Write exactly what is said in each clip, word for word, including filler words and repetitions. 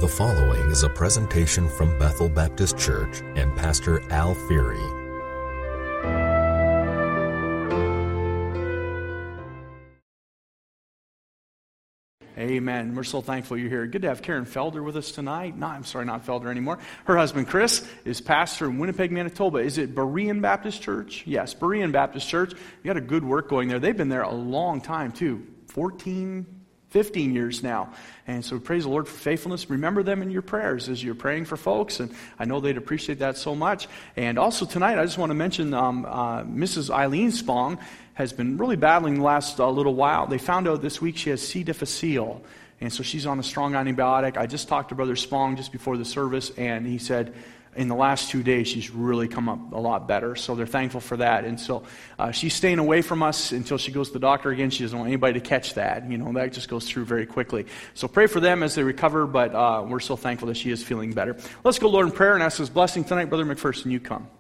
The following is a presentation from Bethel Baptist Church and Pastor Al Feary. Amen. We're so thankful you're here. Good to have Karen Felder with us tonight. No, I'm sorry, not Felder anymore. Her husband, Chris, is pastor in Winnipeg, Manitoba. Is it Berean Baptist Church? Yes, Berean Baptist Church. You got a good work going there. They've been there a long time, too. fourteen, fifteen years now. And so praise the Lord for faithfulness. Remember them in your prayers as you're praying for folks. And I know they'd appreciate that so much. And also tonight, I just want to mention um, uh, Missus Eileen Spong has been really battling the last uh, little while. They found out this week she has C. difficile. And so she's on a strong antibiotic. I just talked to Brother Spong just before the service, and he said in the last two days she's really come up a lot better. So they're thankful for that. And so uh, she's staying away from us until she goes to the doctor again. She doesn't want anybody to catch that. You know, that just goes through very quickly. So pray for them as they recover, but uh, we're so thankful that she is feeling better. Let's go, Lord, in prayer and ask His blessing tonight. Brother McPherson, you come.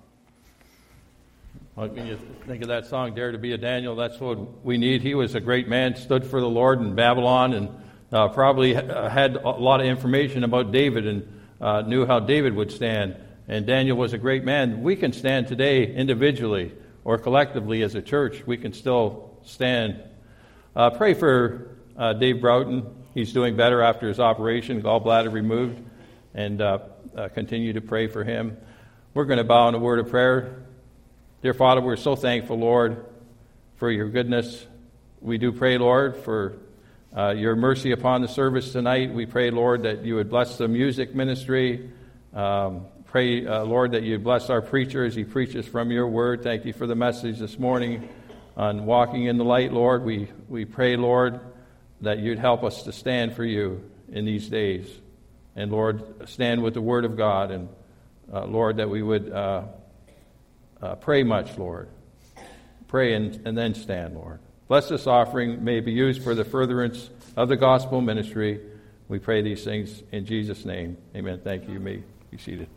Well, when you think of that song, Dare to be a Daniel, that's what we need. He was a great man, stood for the Lord in Babylon, and uh, probably had a lot of information about David and uh, knew how David would stand. And Daniel was a great man. We can stand today individually or collectively as a church. We can still stand. Uh, pray for uh, Dave Broughton. He's doing better after his operation, gallbladder removed, and uh, uh, continue to pray for him. We're going to bow in a word of prayer. Dear Father, we're so thankful, Lord, for your goodness. We do pray, Lord, for uh, your mercy upon the service tonight. We pray, Lord, that you would bless the music ministry. Um, pray, uh, Lord, that you'd bless our preacher as he preaches from your word. Thank you for the message this morning on walking in the light, Lord. We, we pray, Lord, that you'd help us to stand for you in these days. And, Lord, stand with the word of God. And, uh, Lord, that we would... Uh, Uh, pray much, Lord. Pray and, and then stand, Lord. Bless this offering. May it be used for the furtherance of the gospel ministry. We pray these things in Jesus' name. Amen. Thank you. You may be seated.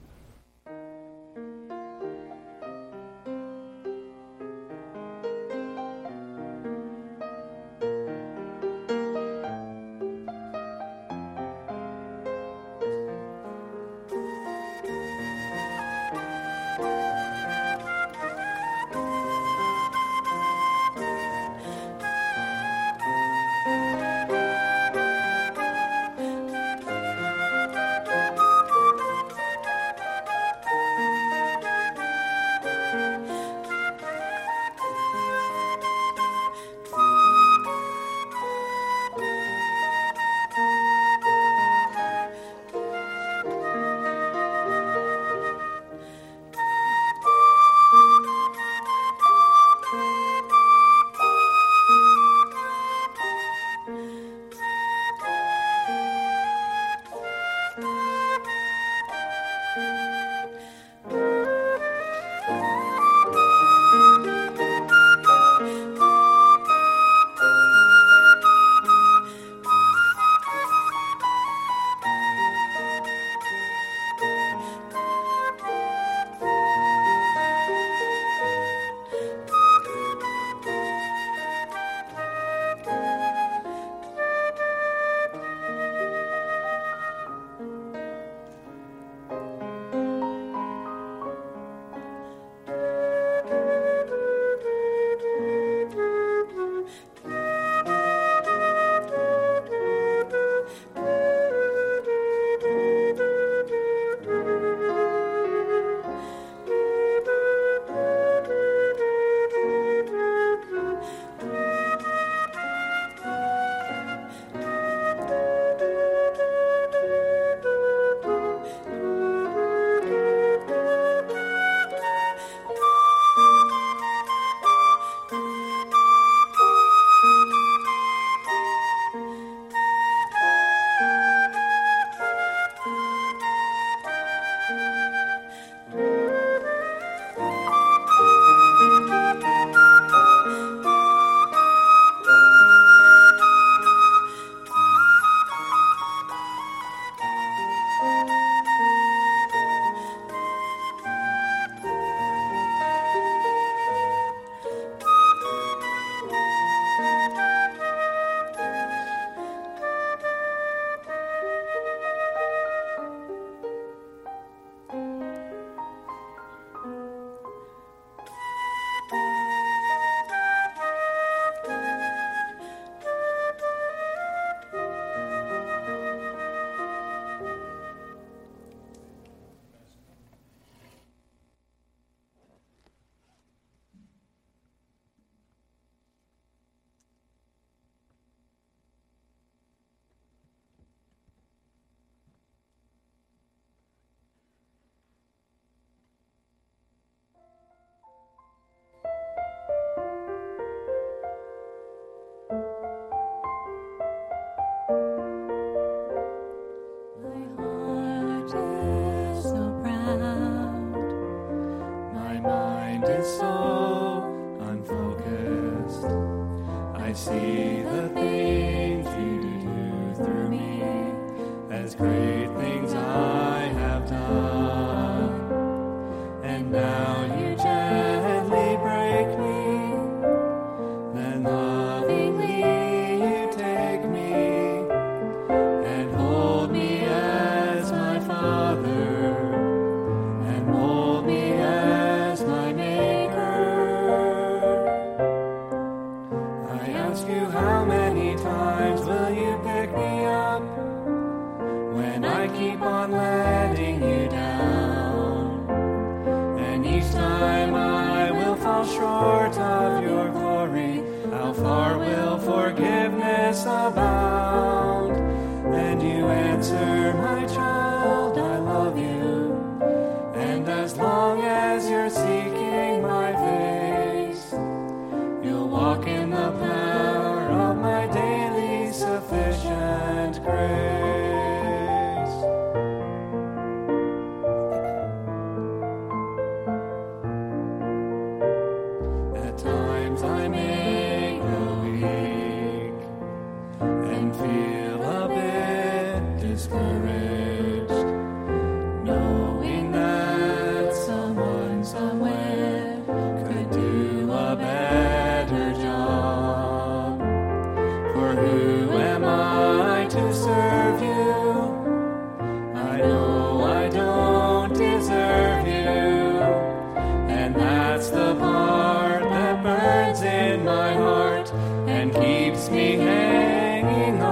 I see the things you do through me, as great things I have done. And now you gently break me, then lovingly you take me, and hold me as my Father, and mold me as my Maker. I ask you, how many times will you pick me up when I keep on letting you down? And each time I will fall short of your glory. How far will forgiveness abound? And you answer, my child, I love you. And as long as you're seeking my face, you'll walk in the power of my daily sufficient grace. At times I may grow weak and feel a bit discouraged, knowing that someone somewhere could do a better job. For who am I to serve you? I know I don't deserve you, and that's the part that burns in my heart and keeps me hanging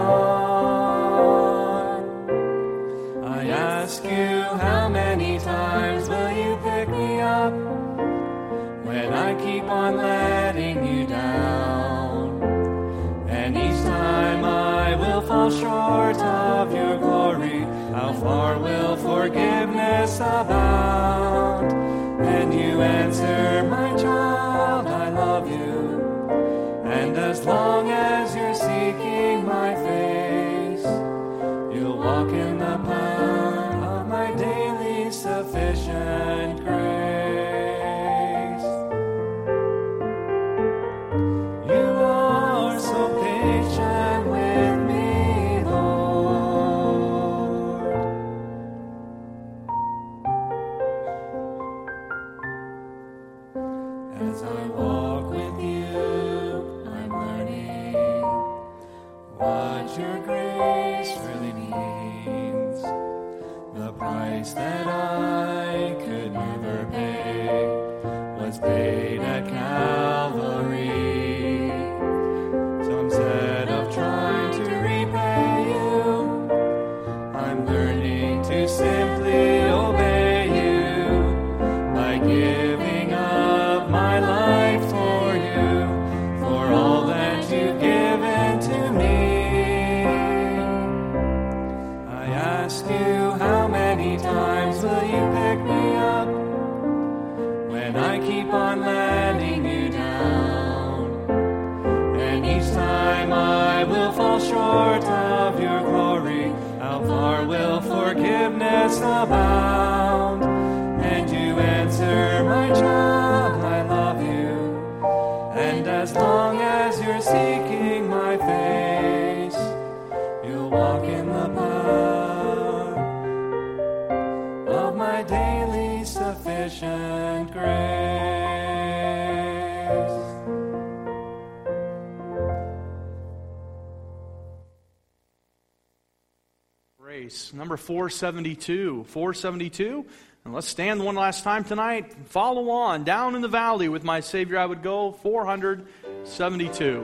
on. I ask you, how many times will you pick me up when I keep on letting you down? And each time I will fall short of your glory. How far will forgiveness abound? And you answer, my child, I love you. And as long as you're seeking my face, you'll walk in the power of my daily sufficient grace. You are so patient with me, Lord. As I walk with you, I'm learning what your grace really means. The price that I could never pay was paid at Calvary. So instead of trying to repay you, I'm learning to simply obey you by giving up my life for you, for all that you've given to me. I ask you, how many times will you pick me up when I keep on letting you down? And each time I will fall short of your glory. How far will forgiveness abound? And you answer, my child, I love you. And as long as you're seeking my face, you'll walk in the power of my daily sufficient grace. Grace, number four seventy-two. four seventy-two. And let's stand one last time tonight. Follow on. Down in the valley with my Savior I would go. four seventy-two.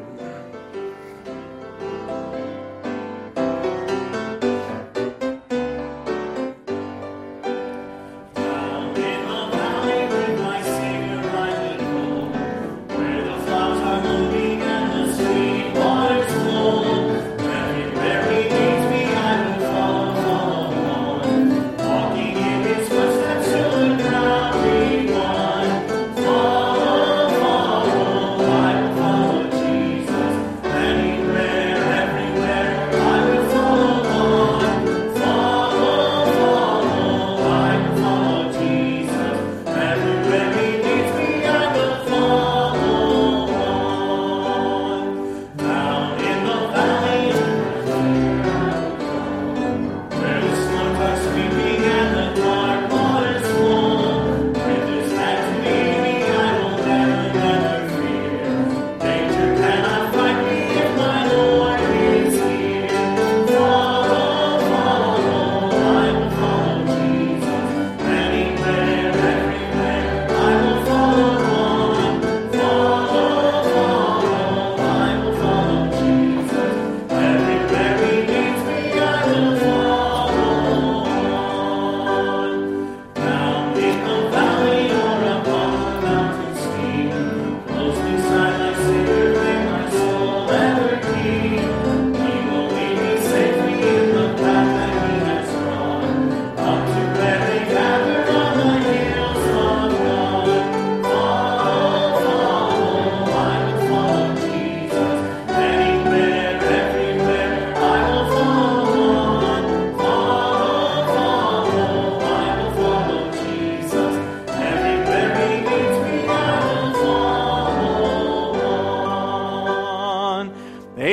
Jesus.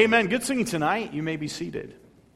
Amen. Good singing tonight. You may be seated.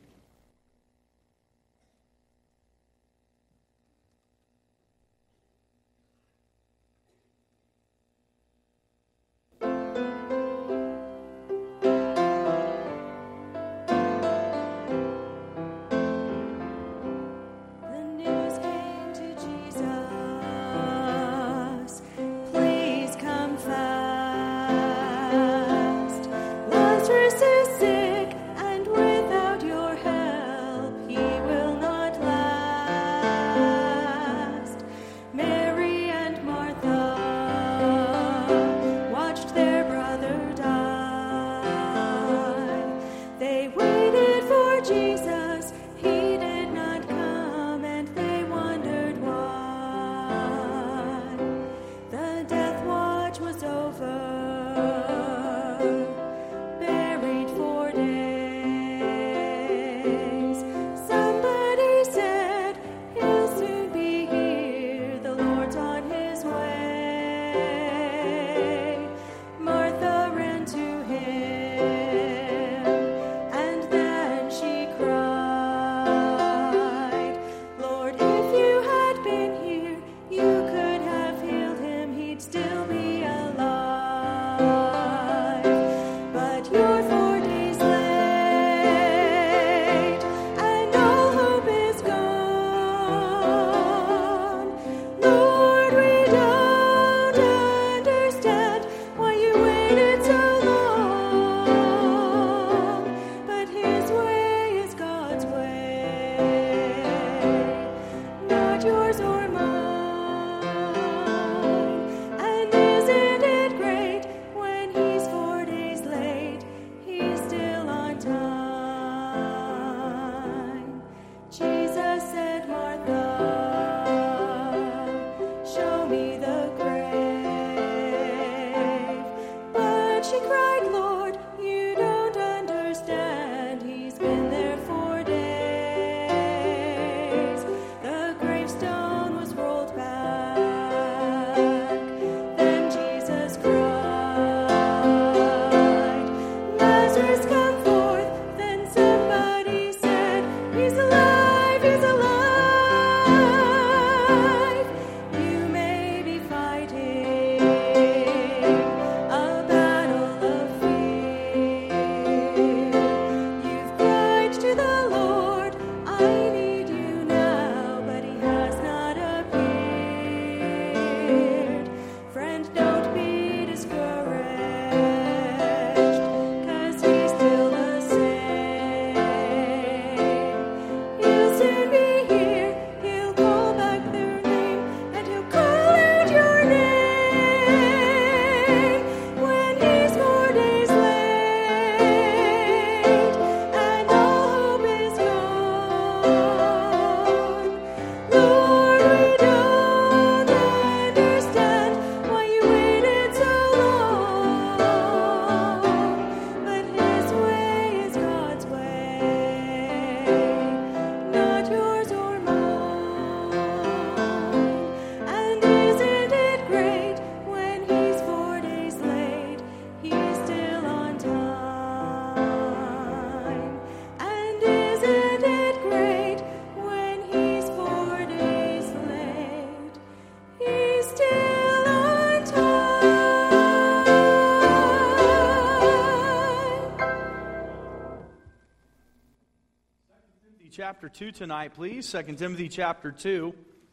Chapter two tonight, please. Second Timothy chapter two.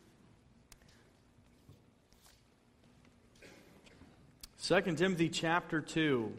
Second Timothy chapter two.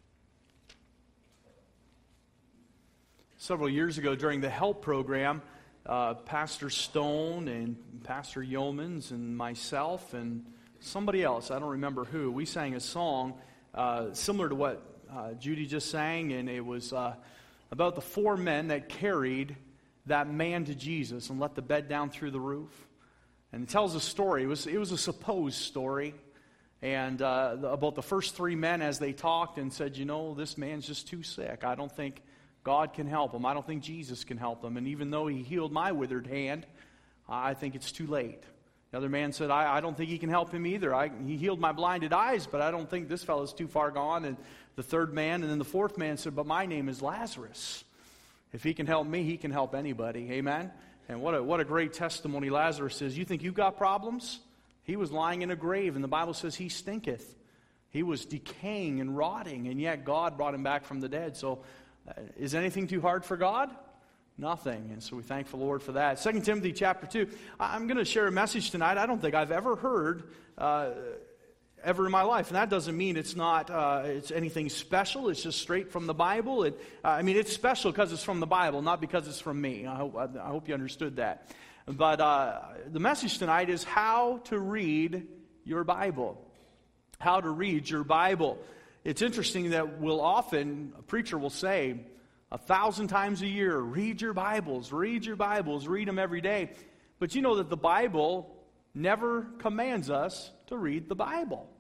Several years ago during the HELP program, uh, Pastor Stone and Pastor Yeomans and myself and somebody else, I don't remember who, we sang a song uh, similar to what uh, Judy just sang, and it was uh, about the four men that carried that man to Jesus and let the bed down through the roof. And it tells a story. It was, it was a supposed story. And uh, about the first three men as they talked and said, you know, this man's just too sick. I don't think God can help him. I don't think Jesus can help him. And even though he healed my withered hand, I think it's too late. The other man said, I, I don't think he can help him either. I, he healed my blinded eyes, but I don't think this fellow's too far gone. And the third man, and then the fourth man said, but my name is Lazarus. If he can help me, he can help anybody. Amen? And what a, what a great testimony Lazarus is. You think you've got problems? He was lying in a grave, and the Bible says he stinketh. He was decaying and rotting, and yet God brought him back from the dead. So uh, is anything too hard for God? Nothing. And so we thank the Lord for that. Second Timothy chapter two. I'm going to share a message tonight I don't think I've ever heard uh, ever in my life. And that doesn't mean it's not uh, it's anything special. It's just straight from the Bible. It, uh, I mean, it's special because it's from the Bible, not because it's from me. I hope, I hope you understood that. But uh, the message tonight is how to read your Bible. How to read your Bible. It's interesting that we'll often, a preacher will say, a thousand times a year, read your Bibles, read your Bibles, read them every day. But you know that the Bible never commands us to read the Bible.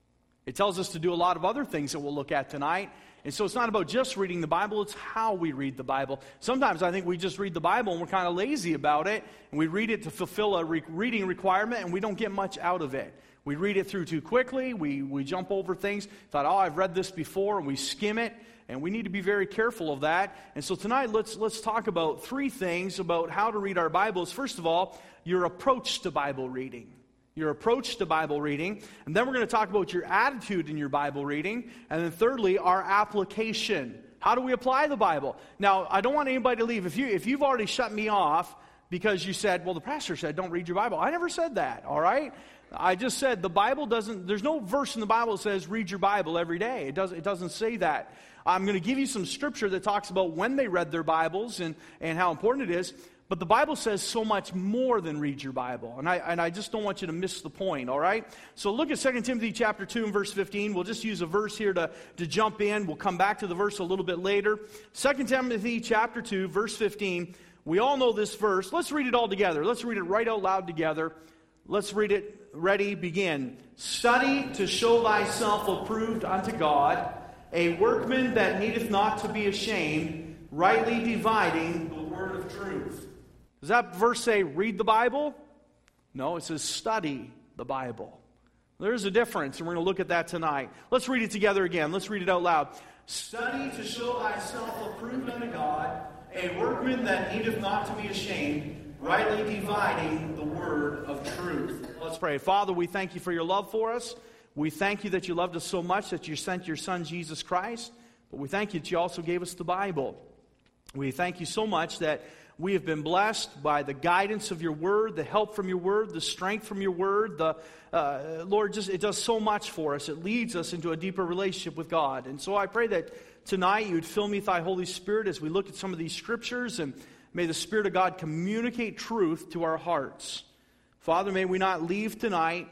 It tells us to do a lot of other things that we'll look at tonight. And so it's not about just reading the Bible, it's how we read the Bible. Sometimes I think we just read the Bible and we're kind of lazy about it, and we read it to fulfill a re- reading requirement, and we don't get much out of it. We read it through too quickly, we, we jump over things, thought, oh, I've read this before, and we skim it. And we need to be very careful of that. And so tonight, let's let's talk about three things about how to read our Bibles. First of all, your approach to Bible reading. Your approach to Bible reading. And then we're going to talk about your attitude in your Bible reading. And then thirdly, our application. How do we apply the Bible? Now, I don't want anybody to leave. If, you, if you've already shut me off because you said, well, the pastor said don't read your Bible. I never said that, all right? I just said the Bible doesn't, there's no verse in the Bible that says read your Bible every day. It doesn't, it doesn't say that. I'm going to give you some scripture that talks about when they read their Bibles and, and how important it is. But the Bible says so much more than read your Bible. And I, and I just don't want you to miss the point, all right? So look at Second Timothy chapter two and verse fifteen. We'll just use a verse here to, to jump in. We'll come back to the verse a little bit later. Second Timothy chapter two, verse fifteen. We all know this verse. Let's read it all together. Let's read it right out loud together. Let's read it. Ready, begin. Study to show thyself approved unto God, a workman that needeth not to be ashamed, rightly dividing the word of truth. Does that verse say read the Bible? No, it says study the Bible. There's a difference, and we're going to look at that tonight. Let's read it together again. Let's read it out loud. Study to show thyself approved unto God, a workman that needeth not to be ashamed, rightly dividing the word of truth. Let's pray. Father, we thank you for your love for us. We thank you that you loved us so much that you sent your Son, Jesus Christ. But we thank you that you also gave us the Bible. We thank you so much that we have been blessed by the guidance of your word, the help from your word, the strength from your word. The uh, Lord, just it does so much for us. It leads us into a deeper relationship with God. And so I pray that tonight you would fill me with thy Holy Spirit as we look at some of these scriptures, and may the Spirit of God communicate truth to our hearts. Father, may we not leave tonight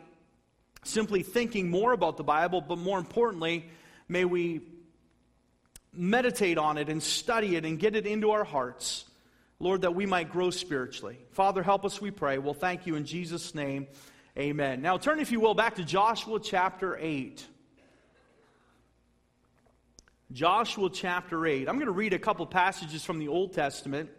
simply thinking more about the Bible, but more importantly, may we meditate on it and study it and get it into our hearts, Lord, that we might grow spiritually. Father, help us, we pray. We'll thank you in Jesus' name. Amen. Now turn, if you will, back to Joshua chapter eight. Joshua chapter eight. I'm going to read a couple passages from the Old Testament.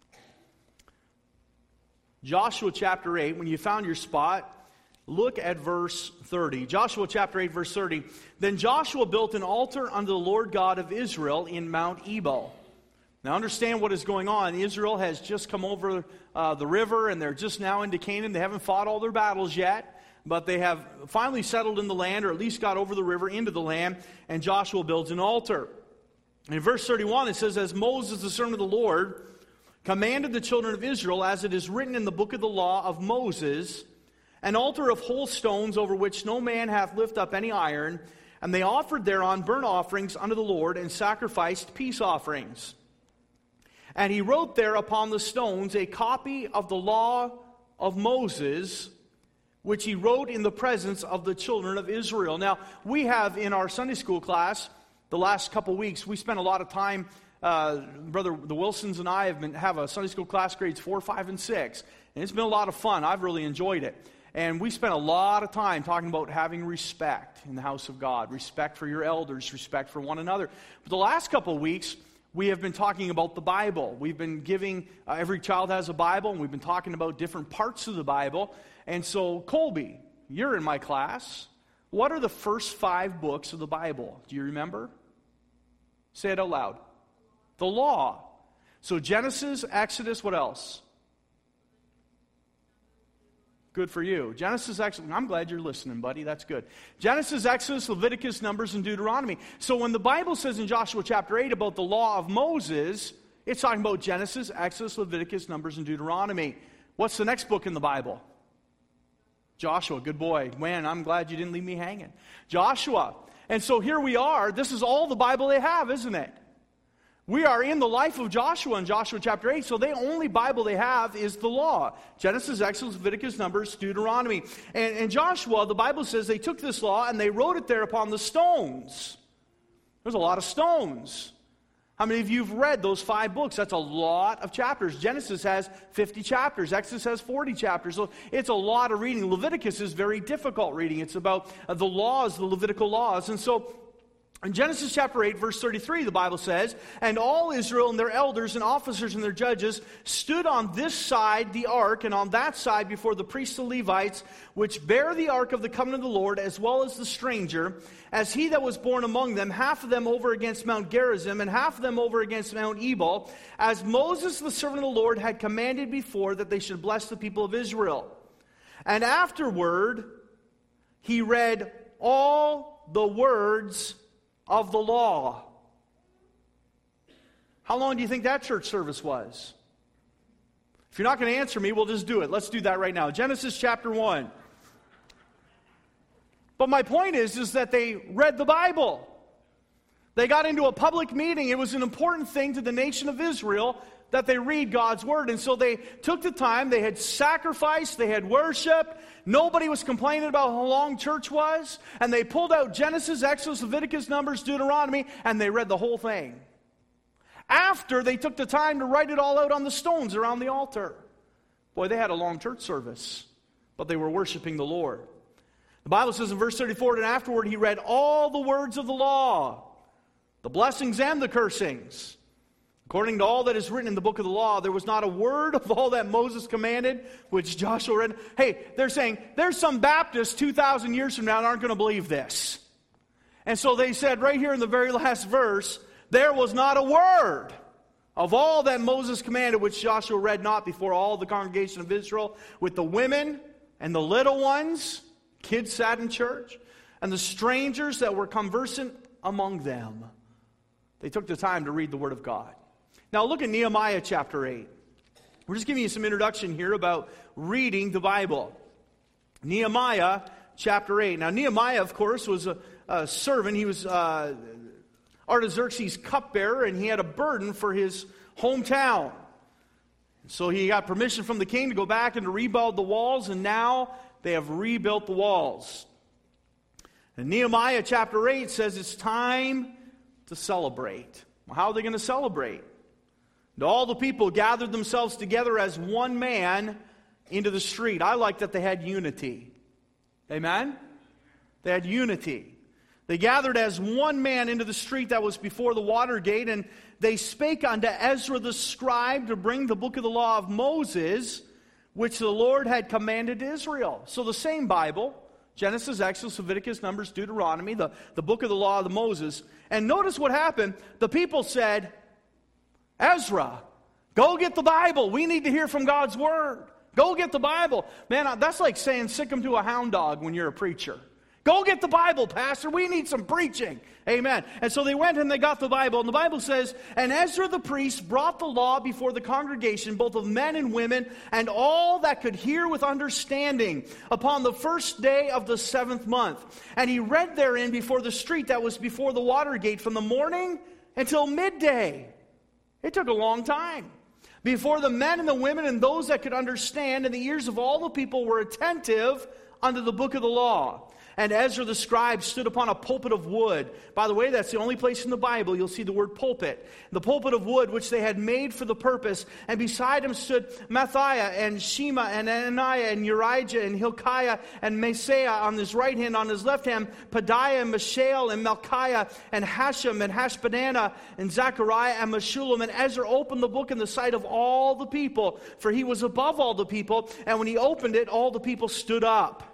Joshua chapter eight, when you found your spot, look at verse thirty. Joshua chapter eight, verse thirty. Then Joshua built an altar unto the Lord God of Israel in Mount Ebal. Now understand what is going on. Israel has just come over uh, the river, and they're just now into Canaan. They haven't fought all their battles yet, but they have finally settled in the land, or at least got over the river into the land, and Joshua builds an altar. In verse thirty-one, it says, As Moses, the servant of the Lord, commanded the children of Israel, as it is written in the book of the law of Moses, an altar of whole stones over which no man hath lift up any iron, and they offered thereon burnt offerings unto the Lord, and sacrificed peace offerings. And he wrote there upon the stones a copy of the law of Moses, which he wrote in the presence of the children of Israel. Now, we have in our Sunday school class, the last couple weeks, we spent a lot of time, uh, Brother the Wilsons and I have been have a Sunday school class grades four, five, and six. And it's been a lot of fun. I've really enjoyed it. And we spent a lot of time talking about having respect in the house of God, respect for your elders, respect for one another. But the last couple of weeks, we have been talking about the Bible. We've been giving, uh, every child has a Bible, and we've been talking about different parts of the Bible. And so, Colby, you're in my class. What are the first five books of the Bible? Do you remember? Say it out loud. The law. So Genesis, Exodus, what else? Good for you. Genesis, Exodus. I'm glad you're listening, buddy. That's good. Genesis, Exodus, Leviticus, Numbers, and Deuteronomy. So when the Bible says in Joshua chapter eight about the law of Moses, it's talking about Genesis, Exodus, Leviticus, Numbers, and Deuteronomy. What's the next book in the Bible? Joshua. Good boy. Man, I'm glad you didn't leave me hanging. Joshua. And so here we are. This is all the Bible they have, isn't it? We are in the life of Joshua in Joshua chapter eight, so the only Bible they have is the law. Genesis, Exodus, Leviticus, Numbers, Deuteronomy. And, and Joshua, the Bible says they took this law and they wrote it there upon the stones. There's a lot of stones. How many of you have read those five books? That's a lot of chapters. Genesis has fifty chapters. Exodus has forty chapters. So it's a lot of reading. Leviticus is very difficult reading. It's about the laws, the Levitical laws. And so in Genesis chapter eight, verse thirty-three, the Bible says, "And all Israel and their elders and officers and their judges stood on this side the ark, and on that side before the priests and Levites, which bear the ark of the covenant of the Lord, as well as the stranger, as he that was born among them, half of them over against Mount Gerizim, and half of them over against Mount Ebal, as Moses the servant of the Lord had commanded before, that they should bless the people of Israel. And afterward, he read all the words of the law." How long do you think that church service was? If you're not going to answer me, we'll just do it. Let's do that right now. Genesis chapter one. But my point is, is that they read the Bible. They got into a public meeting. It was an important thing to the nation of Israel that they read God's Word. And so they took the time, they had sacrificed, they had worship. Nobody was complaining about how long church was. And they pulled out Genesis, Exodus, Leviticus, Numbers, Deuteronomy, and they read the whole thing. After they took the time to write it all out on the stones around the altar. Boy, they had a long church service, but they were worshiping the Lord. The Bible says in verse thirty-four, "And afterward he read all the words of the law, the blessings and the cursings. According to all that is written in the book of the law, there was not a word of all that Moses commanded, which Joshua read." Hey, they're saying, there's some Baptists two thousand years from now that aren't going to believe this. And so they said right here in the very last verse, there was not a word of all that Moses commanded, which Joshua read not before all the congregation of Israel, with the women and the little ones, kids sat in church, and the strangers that were conversant among them. They took the time to read the Word of God. Now look at Nehemiah chapter eight. We're just giving you some introduction here about reading the Bible. Nehemiah chapter eight. Now Nehemiah, of course, was a, a servant. He was uh, Artaxerxes' cupbearer, and he had a burden for his hometown. So he got permission from the king to go back and to rebuild the walls, and now they have rebuilt the walls. And Nehemiah chapter eight says it's time to celebrate. Well, how are they going to celebrate? And all the people gathered themselves together as one man into the street. I like that they had unity. Amen? They had unity. They gathered as one man into the street that was before the water gate, and they spake unto Ezra the scribe to bring the book of the law of Moses, which the Lord had commanded Israel. So the same Bible, Genesis, Exodus, Leviticus, Numbers, Deuteronomy, the, the book of the law of Moses. And notice what happened. The people said, Ezra, go get the Bible. We need to hear from God's Word. Go get the Bible. Man, that's like saying sick 'em to a hound dog when you're a preacher. Go get the Bible, Pastor. We need some preaching. Amen. And so they went and they got the Bible. And the Bible says, "And Ezra the priest brought the law before the congregation, both of men and women, and all that could hear with understanding, upon the first day of the seventh month. And he read therein before the street that was before the water gate, from the morning until midday." It took a long time. "Before the men and the women and those that could understand, and the ears of all the people were attentive unto the book of the law. And Ezra the scribe stood upon a pulpit of wood. By the way, that's the only place in the Bible you'll see the word pulpit. The pulpit of wood which they had made for the purpose. And beside him stood Matthiah and Shema and Ananiah and Urijah and Hilkiah and Messiah on his right hand, on his left hand, Pedaiah and Mishael and Malchiah and Hashem and Hashbaddanah and Zechariah and Meshullam. And Ezra opened the book in the sight of all the people, for he was above all the people. And when he opened it, all the people stood up.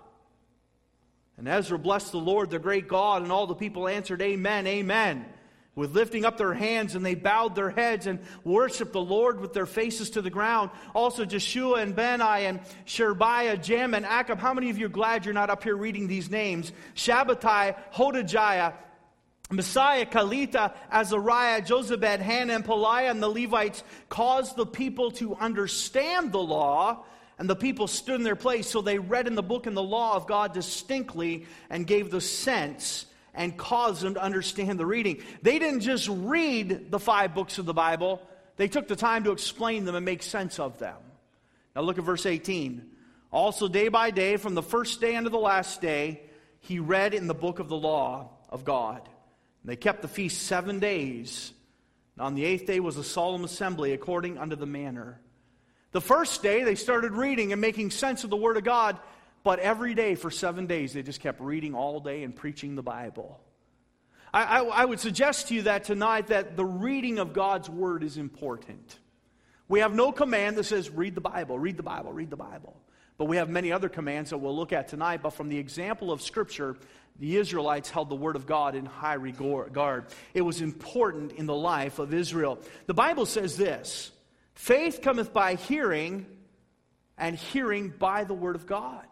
And Ezra blessed the Lord, the great God, and all the people answered, Amen, Amen, with lifting up their hands, and they bowed their heads and worshiped the Lord with their faces to the ground. Also Jeshua and Bani and Sherebiah, Jem and Akab. How many of you are glad you're not up here reading these names? Shabbatai, Hodijah, Messiah, Kalita, Azariah, Jozabad, Hannah, and Peliah, and the Levites caused the people to understand the law. And the people stood in their place, so they read in the book and the law of God distinctly and gave the sense and caused them to understand the reading. They didn't just read the five books of the Bible. They took the time to explain them and make sense of them. Now look at verse eighteen. Also day by day, from the first day unto the last day, he read in the book of the law of God. And they kept the feast seven days. And on the eighth day was a solemn assembly according unto the manner. The first day, they started reading and making sense of the Word of God, but every day for seven days, they just kept reading all day and preaching the Bible. I, I, I would suggest to you that tonight that the reading of God's Word is important. We have no command that says, read the Bible, read the Bible, read the Bible. But we have many other commands that we'll look at tonight. But from the example of Scripture, the Israelites held the Word of God in high regard. It was important in the life of Israel. The Bible says this, faith cometh by hearing, and hearing by the Word of God.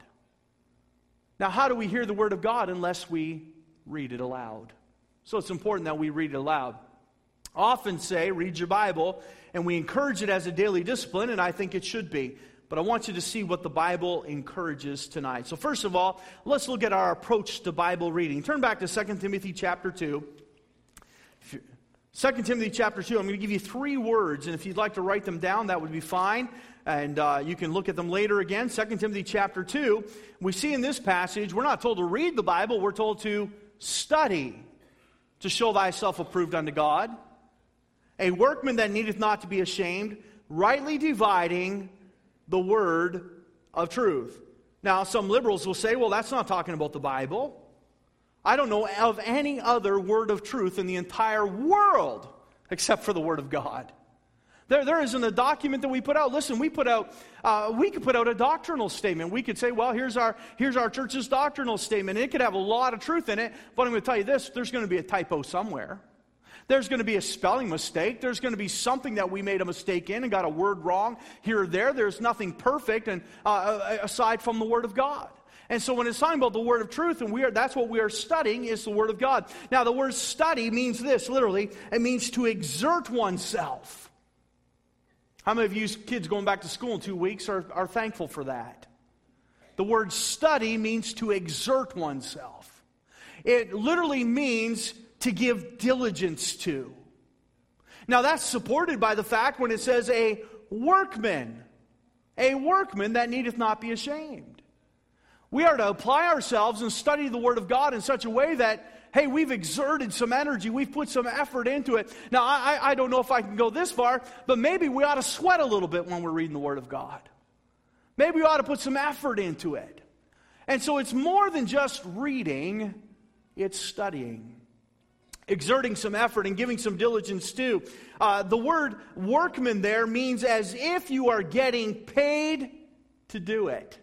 Now, how do we hear the Word of God unless we read it aloud? So it's important that we read it aloud. Often say, read your Bible, and we encourage it as a daily discipline, and I think it should be. But I want you to see what the Bible encourages tonight. So first of all, let's look at our approach to Bible reading. Turn back to Second Timothy chapter two. Second Timothy chapter two, I'm going to give you three words, and if you'd like to write them down, that would be fine. And uh, you can look at them later again. Second Timothy chapter two, we see in this passage, we're not told to read the Bible, we're told to study, to show thyself approved unto God, a workman that needeth not to be ashamed, rightly dividing the word of truth. Now, some liberals will say, well, that's not talking about the Bible. I don't know of any other word of truth in the entire world except for the Word of God. There, there isn't a document that we put out. Listen, we put out, uh, we could put out a doctrinal statement. We could say, well, here's our, here's our church's doctrinal statement. It could have a lot of truth in it, but I'm going to tell you this, there's going to be a typo somewhere. There's going to be a spelling mistake. There's going to be something that we made a mistake in and got a word wrong here or there. There's nothing perfect and uh, aside from the Word of God. And so when it's talking about the word of truth, and we are, that's what we are studying, is the Word of God. Now, the word study means this, literally. It means to exert oneself. How many of you kids going back to school in two weeks are, are thankful for that? The word study means to exert oneself. It literally means to give diligence to. Now, that's supported by the fact when it says a workman. A workman that needeth not be ashamed. We are to apply ourselves and study the Word of God in such a way that, hey, we've exerted some energy, we've put some effort into it. Now, I, I don't know if I can go this far, but maybe we ought to sweat a little bit when we're reading the Word of God. Maybe we ought to put some effort into it. And so it's more than just reading, it's studying. Exerting some effort and giving some diligence too. Uh, the word workman there means as if you are getting paid to do it.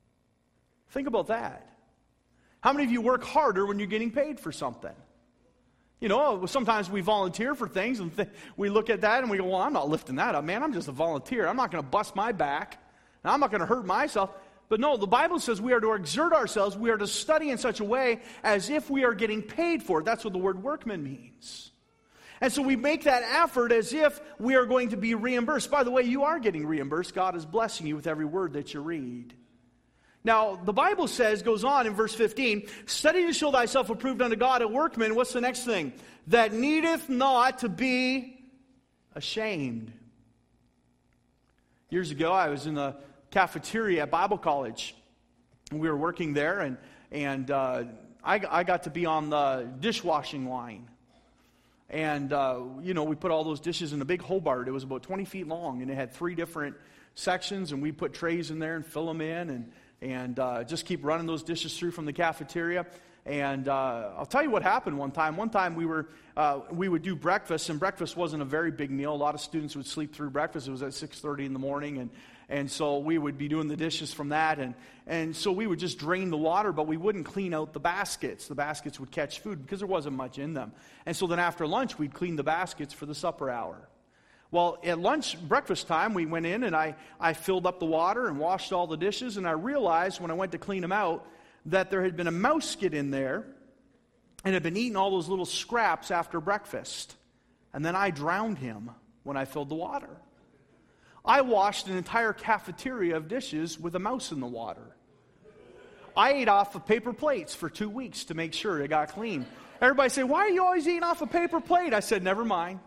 Think about that. How many of you work harder when you're getting paid for something? You know, sometimes we volunteer for things and th- we look at that and we go, well, I'm not lifting that up, man. I'm just a volunteer. I'm not going to bust my back. And I'm not going to hurt myself. But no, the Bible says we are to exert ourselves. We are to study in such a way as if we are getting paid for it. That's what the word workman means. And so we make that effort as if we are going to be reimbursed. By the way, you are getting reimbursed. God is blessing you with every word that you read. Now, the Bible says, goes on in verse fifteen, study to show thyself approved unto God, a workman. What's the next thing? That needeth not to be ashamed. Years ago, I was in the cafeteria at Bible college. we were working there, and, and uh, I, I got to be on the dishwashing line. And, uh, you know, we put all those dishes in a big Hobart. It was about twenty feet long, and it had three different sections, and we put trays in there and fill them in, and, and uh, just keep running those dishes through from the cafeteria. And uh, I'll tell you what happened one time. One time we were uh, we would do breakfast, and breakfast wasn't a very big meal. A lot of students would sleep through breakfast. It was at six thirty in the morning, and and so we would be doing the dishes from that. And, and so we would just drain the water, but we wouldn't clean out the baskets. The baskets would catch food because there wasn't much in them. And so then after lunch, we'd clean the baskets for the supper hour. Well, at lunch, breakfast time, we went in, and I, I filled up the water and washed all the dishes, and I realized when I went to clean them out that there had been a mouse skid in there and had been eating all those little scraps after breakfast. And then I drowned him when I filled the water. I washed an entire cafeteria of dishes with a mouse in the water. I ate off of paper plates for two weeks to make sure it got clean. Everybody said, "Why are you always eating off a paper plate?" I said, "Never mind."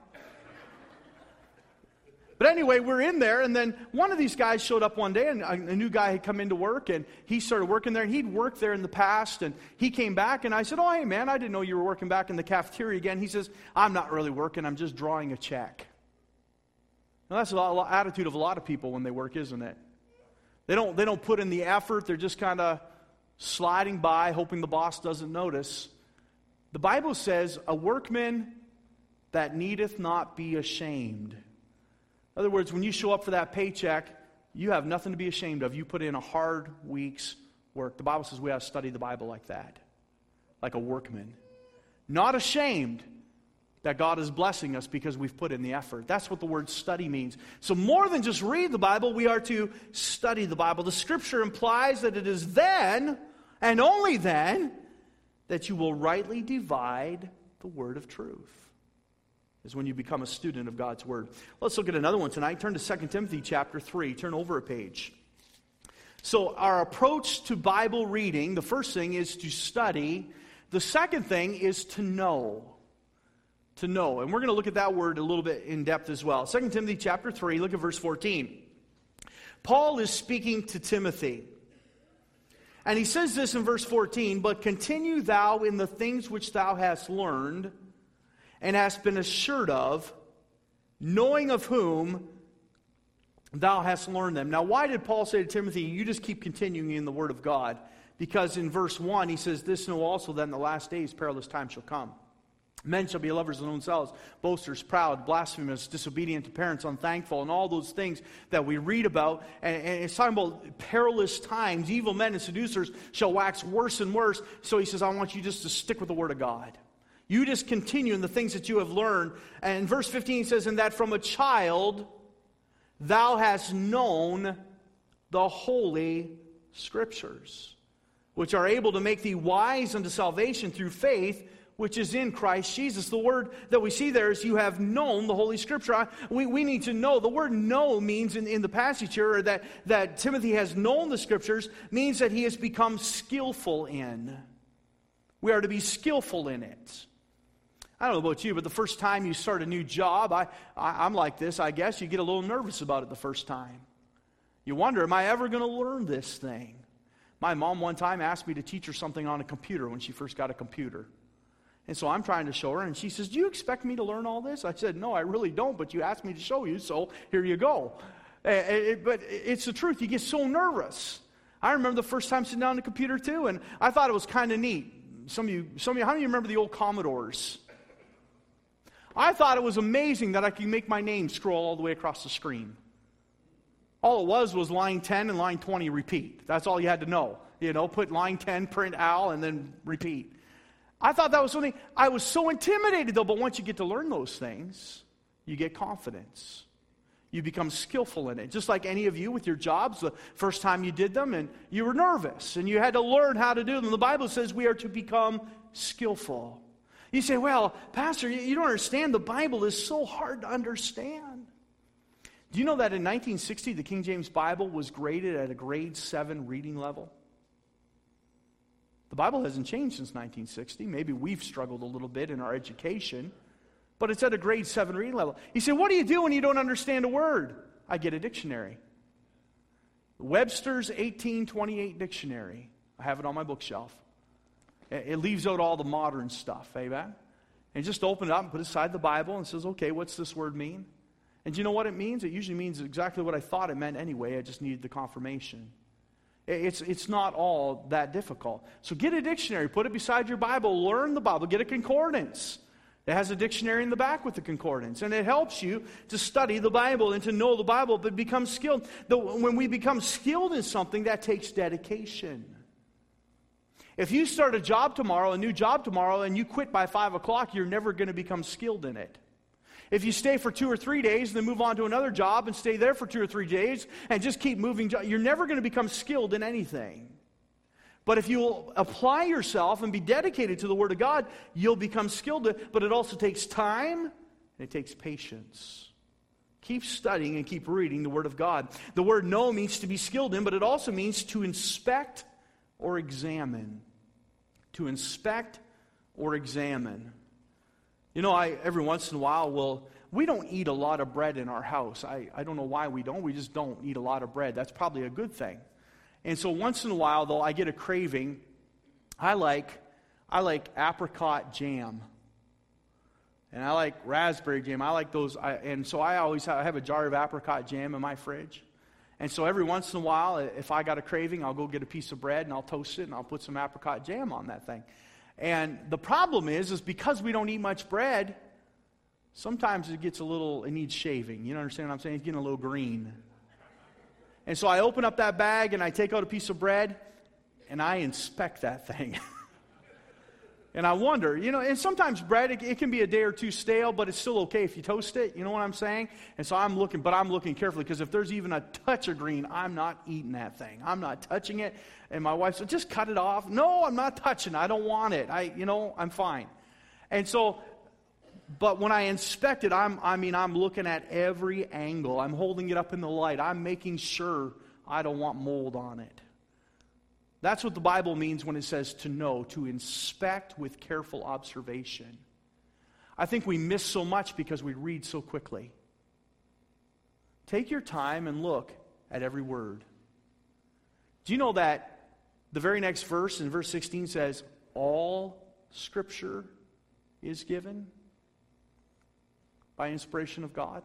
But anyway, we're in there, and then one of these guys showed up one day, and a new guy had come into work, and he started working there, and he'd worked there in the past, and he came back, and I said, "Oh, hey, man, I didn't know you were working back in the cafeteria again." He says, "I'm not really working, I'm just drawing a check." Now, that's the attitude of a lot of people when they work, isn't it? They don't, they don't put in the effort, they're just kind of sliding by, hoping the boss doesn't notice. The Bible says, "A workman that needeth not be ashamed." In other words, when you show up for that paycheck, you have nothing to be ashamed of. You put in a hard week's work. The Bible says we have to study the Bible like that, like a workman. Not ashamed that God is blessing us because we've put in the effort. That's what the word study means. So more than just read the Bible, we are to study the Bible. The Scripture implies that it is then, and only then, that you will rightly divide the word of truth. Is when you become a student of God's Word. Let's look at another one tonight. Turn to Second Timothy chapter three. Turn over a page. So our approach to Bible reading, the first thing is to study. The second thing is to know. To know. And we're going to look at that word a little bit in depth as well. Second Timothy chapter three, look at verse fourteen. Paul is speaking to Timothy. And he says this in verse fourteen, "But continue thou in the things which thou hast learned, and hast been assured of, knowing of whom thou hast learned them." Now, why did Paul say to Timothy, you just keep continuing in the Word of God? Because in verse one, he says, "This know also that in the last days perilous times shall come. Men shall be lovers of their own selves, boasters, proud, blasphemous, disobedient to parents, unthankful," and all those things that we read about. And, and it's talking about perilous times. Evil men and seducers shall wax worse and worse. So he says, I want you just to stick with the Word of God. You just continue in the things that you have learned. And in verse fifteen says, "And that from a child thou hast known the holy Scriptures, which are able to make thee wise unto salvation through faith, which is in Christ Jesus." The word that we see there is you have known the Holy Scripture. We, we need to know. The word know means in, in the passage here, or that, that Timothy has known the Scriptures, means that he has become skillful in. We are to be skillful in it. I don't know about you, but the first time you start a new job, I, I, I'm like this, I guess. You get a little nervous about it the first time. You wonder, am I ever going to learn this thing? My mom one time asked me to teach her something on a computer when she first got a computer. And so I'm trying to show her, and she says, "Do you expect me to learn all this?" I said, "No, I really don't, but you asked me to show you, so here you go." It, it, but it's the truth. You get so nervous. I remember the first time sitting down on the computer, too, and I thought it was kind of neat. Some of you, some of you, how many of you remember the old Commodores? I thought it was amazing that I could make my name scroll all the way across the screen. All it was was line ten and line twenty repeat. That's all you had to know. You know, put line ten, print Al, and then repeat. I thought that was something, I was so intimidated though, but once you get to learn those things, you get confidence. You become skillful in it. Just like any of you with your jobs, the first time you did them and you were nervous and you had to learn how to do them. The Bible says we are to become skillful. You say, "Well, Pastor, you don't understand. The Bible is so hard to understand." Do you know that in nineteen sixty, the King James Bible was graded at a grade seven reading level? The Bible hasn't changed since nineteen sixty. Maybe we've struggled a little bit in our education, but it's at a grade seven reading level. You say, "What do you do when you don't understand a word?" I get a dictionary. Webster's eighteen twenty-eight dictionary. I have it on my bookshelf. It leaves out all the modern stuff, amen? And just open it up and put it aside the Bible and says, okay, what's this word mean? And do you know what it means? It usually means exactly what I thought it meant anyway. I just needed the confirmation. It's, it's not all that difficult. So get a dictionary, put it beside your Bible, learn the Bible, get a concordance. It has a dictionary in the back with the concordance, and it helps you to study the Bible and to know the Bible, but become skilled. The, when we become skilled in something, that takes dedication. If you start a job tomorrow, a new job tomorrow, and you quit by five o'clock, you're never going to become skilled in it. If you stay for two or three days and then move on to another job and stay there for two or three days and just keep moving, you're never going to become skilled in anything. But if you'll apply yourself and be dedicated to the Word of God, you'll become skilled. But it also takes time and it takes patience. Keep studying and keep reading the Word of God. The word know means to be skilled in, but it also means to inspect or examine. To inspect or examine. You know, I every once in a while will, we don't eat a lot of bread in our house. I, I don't know why we don't. We just don't eat a lot of bread. That's probably a good thing. And so once in a while, though, I get a craving. I like, I like apricot jam. And I like raspberry jam. I like those. I, and so I always have, I have a jar of apricot jam in my fridge. And so every once in a while, if I got a craving, I'll go get a piece of bread and I'll toast it and I'll put some apricot jam on that thing. And the problem is, is because we don't eat much bread, sometimes it gets a little, it needs shaving. You understand what I'm saying? It's getting a little green. And so I open up that bag and I take out a piece of bread and I inspect that thing. And I wonder, you know, and sometimes bread, it, it can be a day or two stale, but it's still okay if you toast it. You know what I'm saying? And so I'm looking, but I'm looking carefully because if there's even a touch of green, I'm not eating that thing. I'm not touching it. And my wife said, just cut it off. No, I'm not touching it. I don't want it. I, you know, I'm fine. And so, but when I inspect it, I'm, I mean, I'm looking at every angle. I'm holding it up in the light. I'm making sure I don't want mold on it. That's what the Bible means when it says to know, to inspect with careful observation. I think we miss so much because we read so quickly. Take your time and look at every word. Do you know that the very next verse in verse sixteen says, all Scripture is given by inspiration of God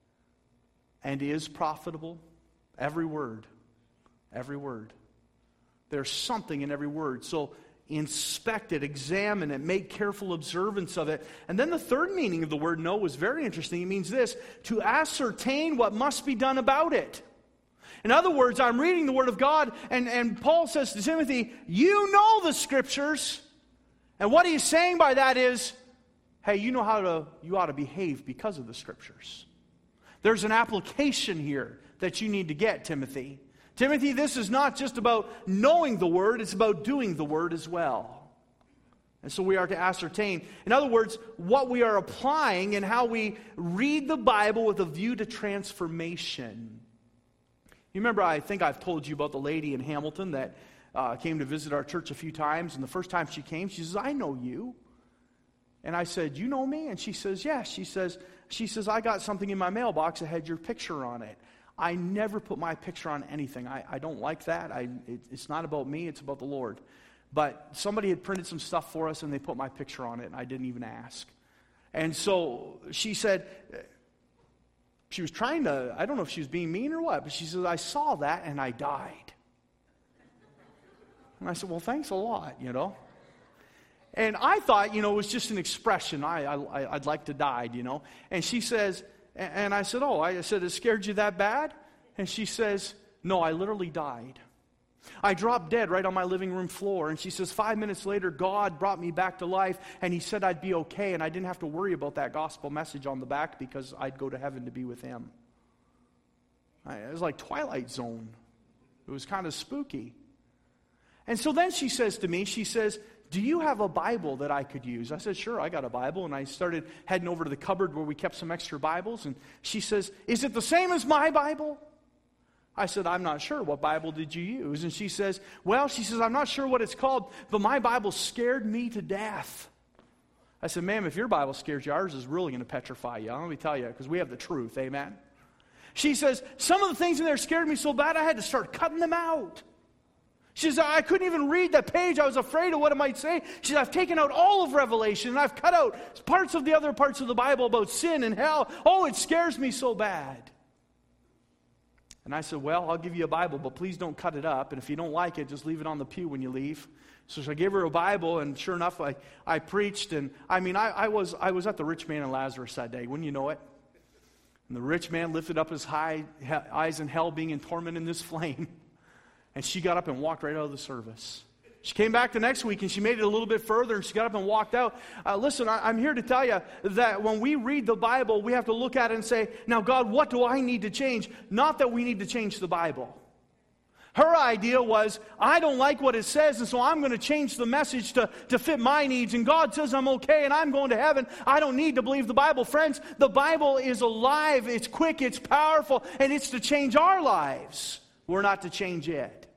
and is profitable? Every word. Every word. There's something in every word. So inspect it, examine it, make careful observance of it. And then the third meaning of the word know is very interesting. It means this, to ascertain what must be done about it. In other words, I'm reading the Word of God, and, and Paul says to Timothy, you know the Scriptures. And what he's saying by that is, hey, you know how to, you ought to behave because of the Scriptures. There's an application here that you need to get, Timothy. Timothy, this is not just about knowing the Word, it's about doing the Word as well. And so we are to ascertain, in other words, what we are applying and how we read the Bible with a view to transformation. You remember, I think I've told you about the lady in Hamilton that uh, came to visit our church a few times, and the first time she came, she says, I know you. And I said, you know me? And she says, yes. She says, she says, I got something in my mailbox that had your picture on it. I never put my picture on anything. I, I don't like that. I, it, it's not about me, it's about the Lord. But somebody had printed some stuff for us and they put my picture on it and I didn't even ask. And so she said, she was trying to, I don't know if she was being mean or what, but she says, I saw that and I died. And I said, well, thanks a lot, you know. And I thought, you know, it was just an expression. I, I, I'd like to die, you know. And she says, and I said, oh, I said, it scared you that bad? And she says, no, I literally died. I dropped dead right on my living room floor. And she says, five minutes later, God brought me back to life, and He said I'd be okay, and I didn't have to worry about that gospel message on the back because I'd go to heaven to be with Him. It was like Twilight Zone. It was kind of spooky. And so then she says to me, she says, do you have a Bible that I could use? I said, sure, I got a Bible. And I started heading over to the cupboard where we kept some extra Bibles. And she says, is it the same as my Bible? I said, I'm not sure. What Bible did you use? And she says, well, she says, I'm not sure what it's called, but my Bible scared me to death. I said, ma'am, if your Bible scares you, ours is really going to petrify you. Let me tell you, because we have the truth, amen? She says, some of the things in there scared me so bad I had to start cutting them out. She says, I couldn't even read that page. I was afraid of what it might say. She says, I've taken out all of Revelation, and I've cut out parts of the other parts of the Bible about sin and hell. Oh, it scares me so bad. And I said, well, I'll give you a Bible, but please don't cut it up. And if you don't like it, just leave it on the pew when you leave. So I gave her a Bible, and sure enough, I, I preached. And I mean, I, I was I was at the rich man and Lazarus that day. Wouldn't you know it? And the rich man lifted up his high, he, eyes in hell, being in torment in this flame. And she got up and walked right out of the service. She came back the next week, and she made it a little bit further, and she got up and walked out. Uh, listen, I, I'm here to tell you that when we read the Bible, we have to look at it and say, now, God, what do I need to change? Not that we need to change the Bible. Her idea was, I don't like what it says, and so I'm going to change the message to, to fit my needs. And God says I'm okay, and I'm going to heaven. I don't need to believe the Bible. Friends, the Bible is alive, it's quick, it's powerful, and it's to change our lives. We're not to change it.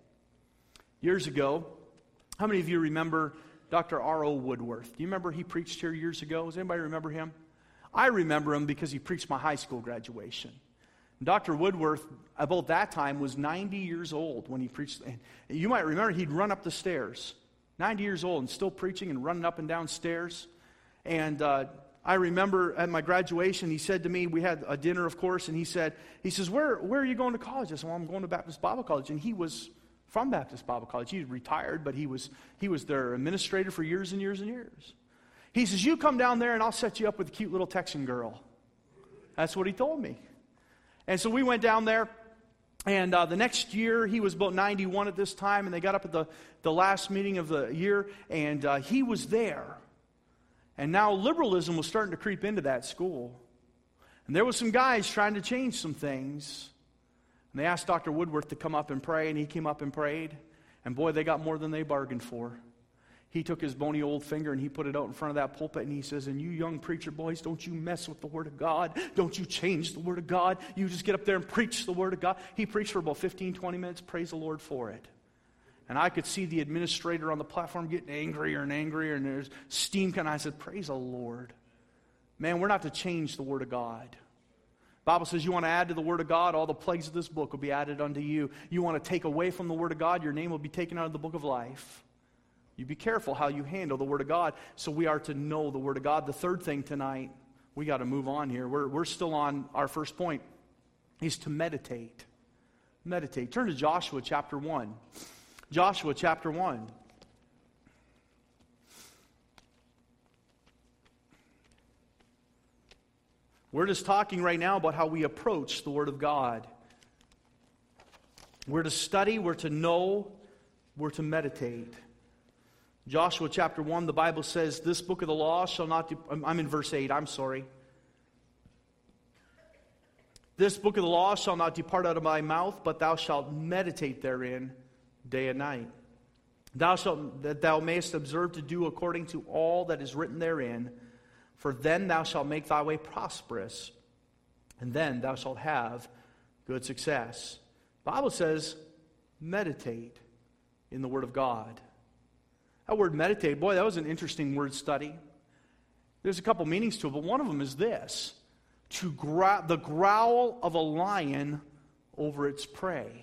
Years ago, how many of you remember Doctor R O Woodworth? Do you remember he preached here years ago? Does anybody remember him? I remember him because he preached my high school graduation. Doctor Woodworth, about that time, was ninety years old when he preached. And you might remember he'd run up the stairs. ninety years old and still preaching and running up and down stairs. And uh, I remember at my graduation, he said to me, we had a dinner, of course, and he said, he says, where, where are you going to college? I said, well, I'm going to Baptist Bible College. And he was from Baptist Bible College. He retired, but he was he was their administrator for years and years and years. He says, you come down there and I'll set you up with a cute little Texan girl. That's what he told me. And so we went down there, and uh, the next year, he was about ninety-one at this time, and they got up at the, the last meeting of the year, and uh, he was there. And now liberalism was starting to creep into that school. And there was some guys trying to change some things. And they asked Doctor Woodworth to come up and pray, and he came up and prayed. And boy, they got more than they bargained for. He took his bony old finger and he put it out in front of that pulpit, and he says, and you young preacher boys, don't you mess with the Word of God. Don't you change the Word of God. You just get up there and preach the Word of God. He preached for about fifteen, twenty minutes. Praise the Lord for it. And I could see the administrator on the platform getting angrier and angrier, and there's steam coming. I said, praise the Lord. Man, we're not to change the Word of God. The Bible says you want to add to the Word of God, all the plagues of this book will be added unto you. You want to take away from the Word of God, your name will be taken out of the book of life. You be careful how you handle the Word of God. So we are to know the Word of God. The third thing tonight, we got to move on here. We're, we're still on our first point, is to meditate. Meditate. Turn to Joshua chapter one. Joshua chapter one. We're just talking right now about how we approach the Word of God. We're to study, we're to know, we're to meditate. Joshua chapter one, the Bible says, this book of the law shall not... De- I'm in verse eight, I'm sorry. This book of the law shall not depart out of thy mouth, but thou shalt meditate therein day and night. Thou shalt, that thou mayest observe to do according to all that is written therein, for then thou shalt make thy way prosperous, and then thou shalt have good success. The Bible says, meditate in the Word of God. That word meditate, boy, that was an interesting word study. There's a couple meanings to it, but one of them is this: to growl, the growl of a lion over its prey.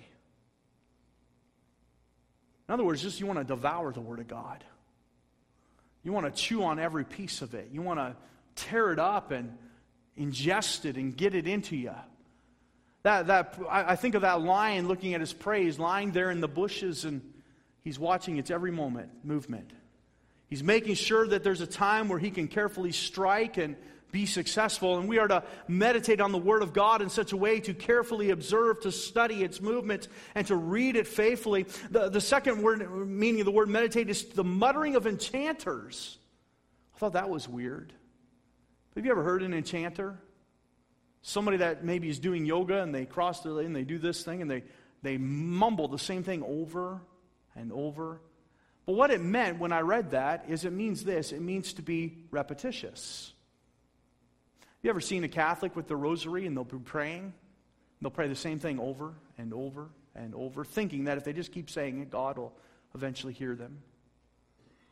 In other words, just you want to devour the Word of God. You want to chew on every piece of it. You want to tear it up and ingest it and get it into you. That that I, I think of that lion looking at his prey. He's lying there in the bushes and he's watching its every moment, movement. He's making sure that there's a time where he can carefully strike and be successful. And we are to meditate on the Word of God in such a way to carefully observe, to study its movements, and to read it faithfully. The, the second word meaning of the word meditate is the muttering of enchanters. I thought that was weird. Have you ever heard an enchanter? Somebody that maybe is doing yoga and they cross their leg and they do this thing and they, they mumble the same thing over and over. But what it meant when I read that is it means this: it means to be repetitious. You ever seen a Catholic with their rosary and they'll be praying? They'll pray the same thing over and over and over, thinking that if they just keep saying it, God will eventually hear them.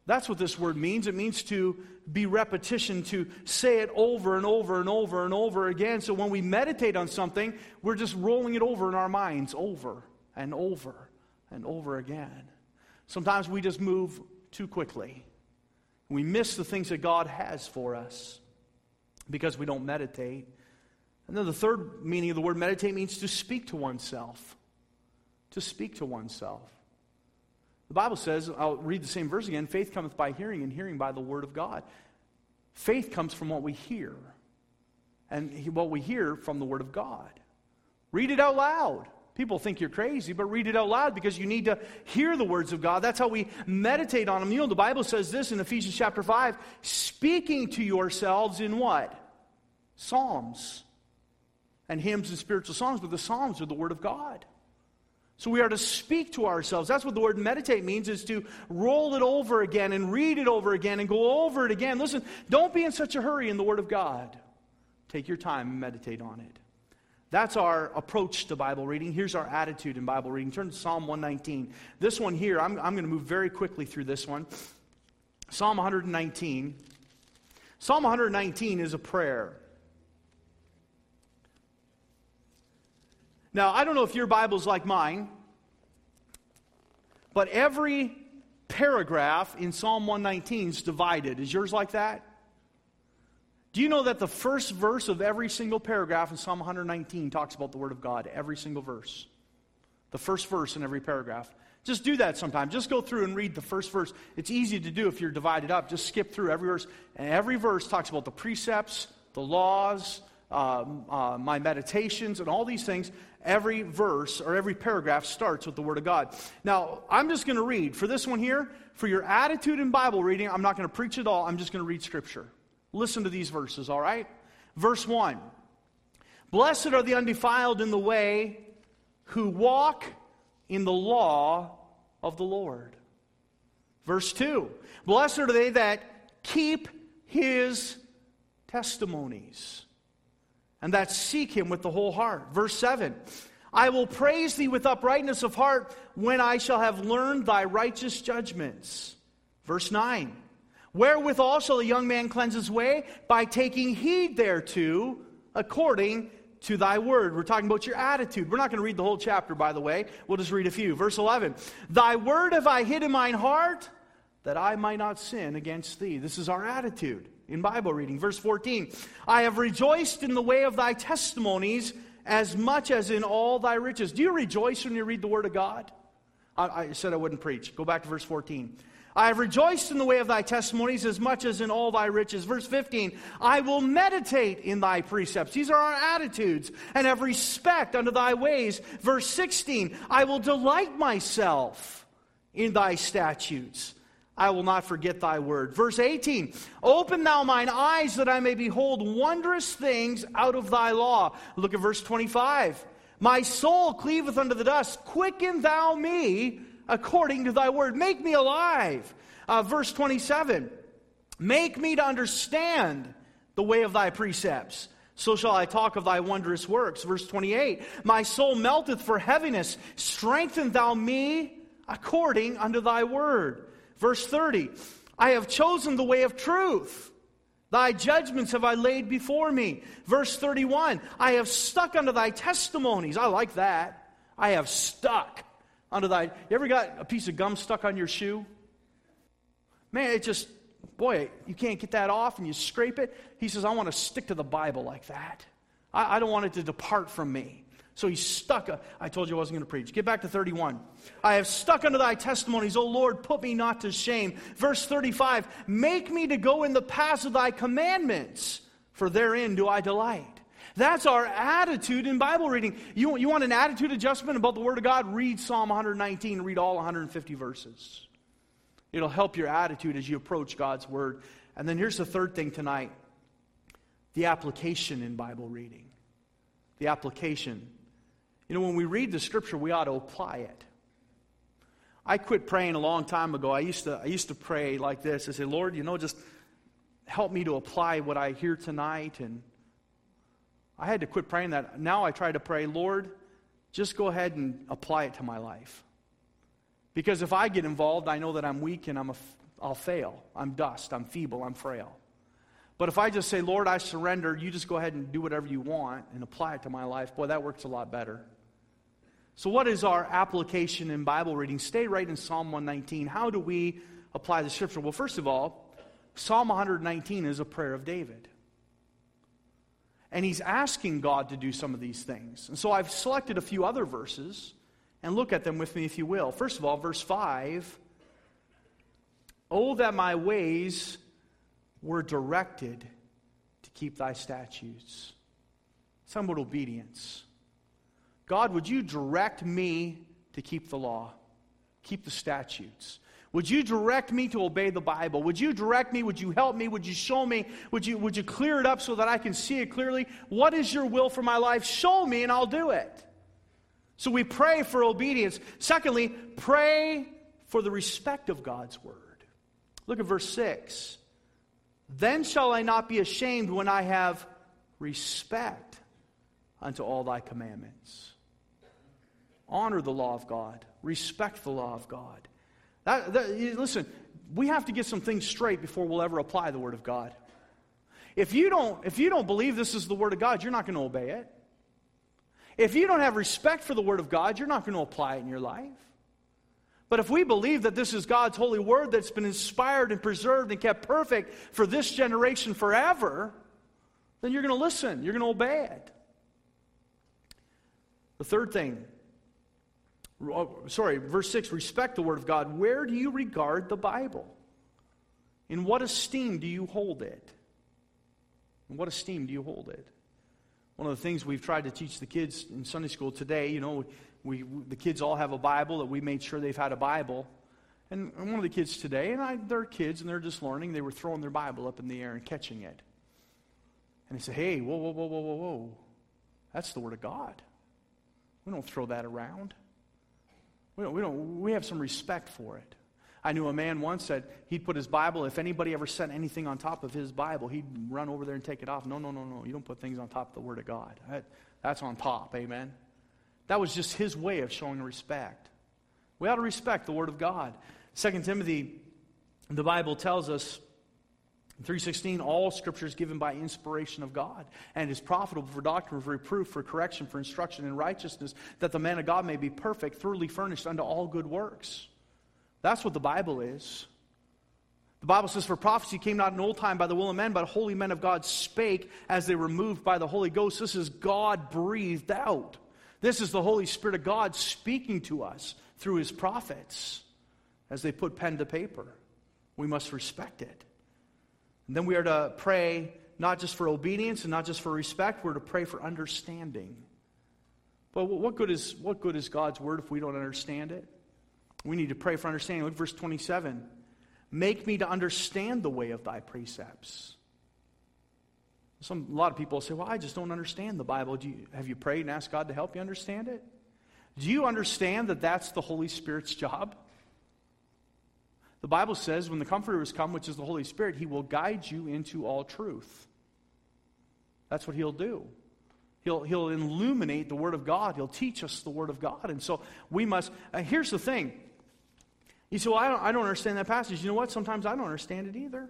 That's what this word means. It means to be repetition, to say it over and over and over and over again. So when we meditate on something, we're just rolling it over in our minds over and over and over again. Sometimes we just move too quickly. We miss the things that God has for us because we don't meditate. And then the third meaning of the word meditate means to speak to oneself. To speak to oneself. The Bible says, I'll read the same verse again, faith cometh by hearing, and hearing by the word of God. Faith comes from what we hear, and what we hear from the word of God. Read it out loud. People think you're crazy, but read it out loud because you need to hear the words of God. That's how we meditate on them. You know, the Bible says this in Ephesians chapter five, speaking to yourselves in what? Psalms and hymns and spiritual songs, but the Psalms are the word of God. So we are to speak to ourselves. That's what the word meditate means, is to roll it over again and read it over again and go over it again. Listen, don't be in such a hurry in the word of God. Take your time and meditate on it. That's our approach to Bible reading. Here's our attitude in Bible reading. Turn to Psalm one nineteen. This one here, I'm, I'm going to move very quickly through this one. Psalm one nineteen. Psalm one nineteen is a prayer. Now, I don't know if your Bible's like mine, but every paragraph in Psalm one nineteen is divided. Is yours like that? Do you know that the first verse of every single paragraph in Psalm one nineteen talks about the Word of God? Every single verse. The first verse in every paragraph. Just do that sometime. Just go through and read the first verse. It's easy to do if you're divided up. Just skip through every verse. And every verse talks about the precepts, the laws, uh, uh, my meditations, and all these things. Every verse or every paragraph starts with the Word of God. Now, I'm just going to read. For this one here, for your attitude in Bible reading, I'm not going to preach at all. I'm just going to read Scripture. Listen to these verses, all right? Verse one. Blessed are the undefiled in the way who walk in the law of the Lord. Verse two. Blessed are they that keep His testimonies, and that seek Him with the whole heart. Verse seven. I will praise Thee with uprightness of heart when I shall have learned Thy righteous judgments. Verse nine. Wherewithal shall a young man cleanse his way? By taking heed thereto, according to Thy word. We're talking about your attitude. We're not going to read the whole chapter, by the way. We'll just read a few. Verse eleven. Thy word have I hid in mine heart, that I might not sin against Thee. This is our attitude in Bible reading. Verse fourteen. I have rejoiced in the way of Thy testimonies, as much as in all Thy riches. Do you rejoice when you read the Word of God? I, I said I wouldn't preach. Go back to verse fourteen. I have rejoiced in the way of Thy testimonies, as much as in all Thy riches. Verse fifteen. I will meditate in Thy precepts. These are our attitudes. And have respect unto Thy ways. Verse sixteen. I will delight myself in Thy statutes. I will not forget Thy word. Verse eighteen. Open Thou mine eyes, that I may behold wondrous things out of Thy law. Look at verse twenty-five. My soul cleaveth unto the dust. Quicken Thou me according to Thy word. Make me alive. Uh, verse twenty-seven. Make me to understand the way of Thy precepts. So shall I talk of Thy wondrous works. Verse twenty-eight. My soul melteth for heaviness. Strengthen Thou me according unto Thy word. Verse thirty. I have chosen the way of truth. Thy judgments have I laid before me. Verse thirty-one. I have stuck unto Thy testimonies. I like that. I have stuck unto Thy... You ever got a piece of gum stuck on your shoe? Man, it just... Boy, you can't get that off and you scrape it. He says, I want to stick to the Bible like that. I, I don't want it to depart from me. So he stuck. A, I told you I wasn't going to preach. Get back to thirty-one. I have stuck unto Thy testimonies, O Lord, put me not to shame. Verse thirty-five. Make me to go in the paths of Thy commandments, for therein do I delight. That's our attitude in Bible reading. You, you want an attitude adjustment about the Word of God? Read Psalm one nineteen. Read all one hundred fifty verses. It'll help your attitude as you approach God's Word. And then here's the third thing tonight. The application in Bible reading. The application. You know, when we read the Scripture, we ought to apply it. I quit praying a long time ago. I used to I used to pray like this. I say, Lord, you know, just help me to apply what I hear tonight. And I had to quit praying that. Now I try to pray, Lord, just go ahead and apply it to my life. Because if I get involved, I know that I'm weak and I'm a I'll fail. I'm dust. I'm feeble. I'm frail. But if I just say, Lord, I surrender, you just go ahead and do whatever you want and apply it to my life, boy, that works a lot better. So what is our application in Bible reading? Stay right in Psalm one nineteen. How do we apply the Scripture? Well, first of all, Psalm one nineteen is a prayer of David. And he's asking God to do some of these things. And so I've selected a few other verses, and look at them with me if you will. First of all, verse five, "Oh, that my ways were directed to keep thy statutes." Something about obedience. God, would you direct me to keep the law, keep the statutes? Would you direct me to obey the Bible? Would you direct me? Would you help me? Would you show me? Would you, would you clear it up so that I can see it clearly? What is your will for my life? Show me and I'll do it. So we pray for obedience. Secondly, pray for the respect of God's word. Look at verse six. "Then shall I not be ashamed when I have respect unto all thy commandments." Honor the law of God. Respect the law of God. That, that, listen, we have to get some things straight before we'll ever apply the Word of God. If you don't, if you don't believe this is the Word of God, you're not going to obey it. If you don't have respect for the Word of God, you're not going to apply it in your life. But if we believe that this is God's holy Word that's been inspired and preserved and kept perfect for this generation forever, then you're going to listen. You're going to obey it. The third thing, sorry, verse six, respect the Word of God. Where do you regard the Bible? In what esteem do you hold it? In what esteem do you hold it? One of the things we've tried to teach the kids in Sunday school today, you know, we, we the kids all have a Bible, that we made sure they've had a Bible. And, and one of the kids today, and I, they're kids and they're just learning, they were throwing their Bible up in the air and catching it. And they said, "Hey, whoa, whoa, whoa, whoa, whoa, whoa. That's the Word of God. We don't throw that around. We don't, we don't, we have some respect for it." I knew a man once that he'd put his Bible, if anybody ever sent anything on top of his Bible, he'd run over there and take it off. No, no, no, no. You don't put things on top of the Word of God. That, that's on top, amen? That was just his way of showing respect. We ought to respect the Word of God. Second Timothy, the Bible tells us, three sixteen, "All Scripture is given by inspiration of God, and is profitable for doctrine, for reproof, for correction, for instruction in righteousness, that the man of God may be perfect, thoroughly furnished unto all good works." That's what the Bible is. The Bible says, "For prophecy came not in old time by the will of men, but holy men of God spake as they were moved by the Holy Ghost." This is God breathed out. This is the Holy Spirit of God speaking to us through His prophets as they put pen to paper. We must respect it. And then we are to pray not just for obedience and not just for respect. We're to pray for understanding. But what good is what good is God's Word if we don't understand it? We need to pray for understanding. Look at verse twenty-seven. "Make me to understand the way of thy precepts." Some, a lot of people say, "Well, I just don't understand the Bible." Do you, have you prayed and asked God to help you understand it? Do you understand that that's the Holy Spirit's job? The Bible says when the Comforter has come, which is the Holy Spirit, He will guide you into all truth. That's what He'll do. He'll, he'll illuminate the Word of God. He'll teach us the Word of God. And so we must, uh, here's the thing. You say, "Well, I don't, I don't understand that passage." You know what? Sometimes I don't understand it either.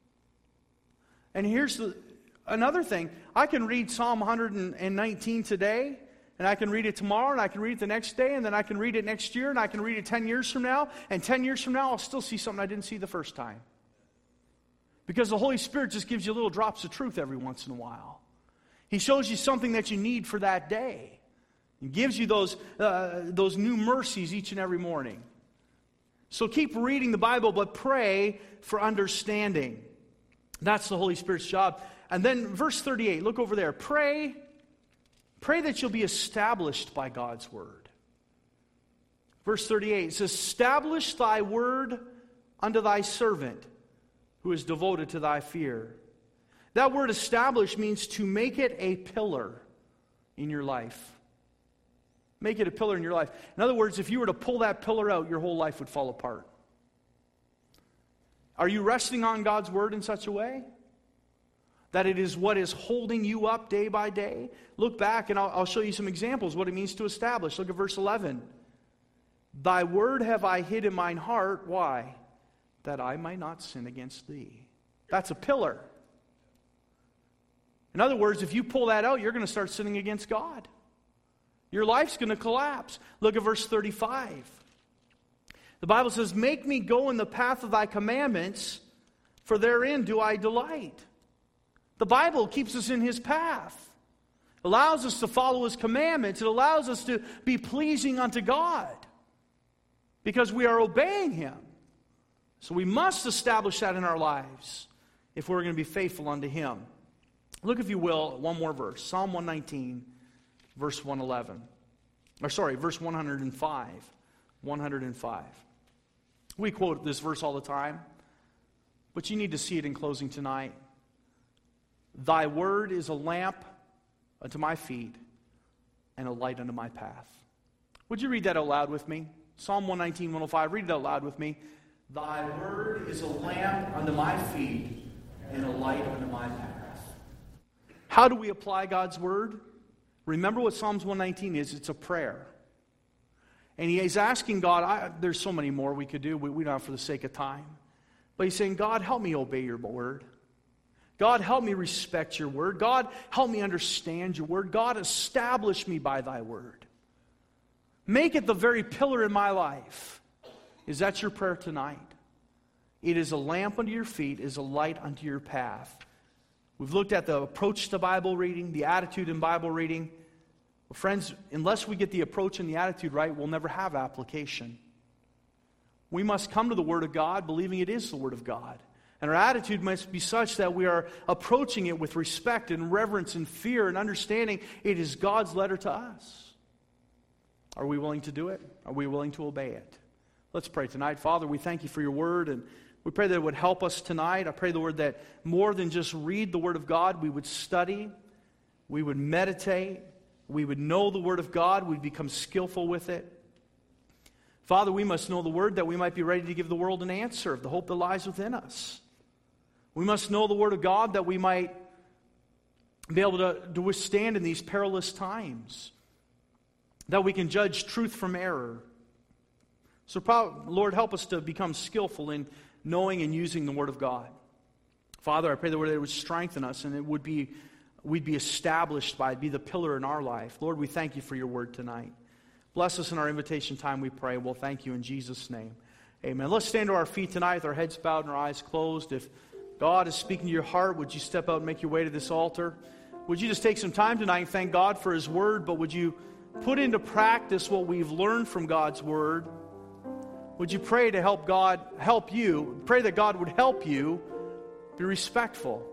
And here's the, another thing. I can read Psalm one nineteen today, and I can read it tomorrow, and I can read it the next day, and then I can read it next year, and I can read it ten years from now, and ten years from now I'll still see something I didn't see the first time. Because the Holy Spirit just gives you little drops of truth every once in a while. He shows you something that you need for that day. He gives you those, uh, those new mercies each and every morning. So keep reading the Bible, but pray for understanding. That's the Holy Spirit's job. And then verse thirty-eight, look over there. Pray, pray that you'll be established by God's Word. Verse thirty-eight, it says, "Establish thy word unto thy servant, who is devoted to thy fear." That word establish means to make it a pillar in your life. Make it a pillar in your life. In other words, if you were to pull that pillar out, your whole life would fall apart. Are you resting on God's Word in such a way that it is what is holding you up day by day? Look back and I'll, I'll show you some examples what it means to establish. Look at verse eleven. "Thy word have I hid in mine heart." Why? that I might not sin against thee. That's a pillar. In other words, if you pull that out, you're going to start sinning against God. Your life's going to collapse. Look at verse thirty-five. The Bible says, make me go in the path of thy commandments, for therein do I delight. The Bible keeps us in His path. It allows us to follow His commandments. It allows us to be pleasing unto God because we are obeying Him. So we must establish that in our lives if we're going to be faithful unto Him. Look, if you will, at one more verse. Psalm one nineteen, verse one eleven. Or sorry, verse one oh five. one oh five. We quote this verse all the time, but you need to see it in closing tonight. Thy word is a lamp unto my feet and a light unto my path. Would you read that out loud with me? Psalm one nineteen, one oh five. Read it out loud with me. Thy word is a lamp unto my feet and a light unto my path. How do we apply God's word? Remember what Psalms one nineteen is. It's a prayer. And he is asking God, I, there's so many more we could do. We, we don't have for the sake of time. But he's saying, God, help me obey your word. God, help me respect your word. God, help me understand your word. God, establish me by thy word. Make it the very pillar in my life. Is that your prayer tonight? It is a lamp unto your feet, is a light unto your path. We've looked at the approach to Bible reading, the attitude in Bible reading. Well, friends, unless we get the approach and the attitude right, we'll never have application. We must come to the Word of God believing it is the Word of God. And our attitude must be such that we are approaching it with respect and reverence and fear and understanding it is God's letter to us. Are we willing to do it? Are we willing to obey it? Let's pray tonight. Father, we thank you for your word, and we pray that it would help us tonight. I pray, Lord, that more than just read the Word of God, we would study, we would meditate, we would know the Word of God, we'd become skillful with it. Father, we must know the Word that we might be ready to give the world an answer of the hope that lies within us. We must know the Word of God that we might be able to, to withstand in these perilous times, that we can judge truth from error. So, Lord, help us to become skillful in knowing and using the Word of God. Father, I pray that it would strengthen us and it would be, we'd be established by it, be the pillar in our life. Lord, we thank you for your word tonight. Bless us in our invitation time, we pray. We'll thank you in Jesus' name. Amen. Let's stand to our feet tonight with our heads bowed and our eyes closed. If God is speaking to your heart, would you step out and make your way to this altar? Would you just take some time tonight and thank God for His word, but would you put into practice what we've learned from God's word? Would you pray to help God help you? Pray that God would help you be respectful,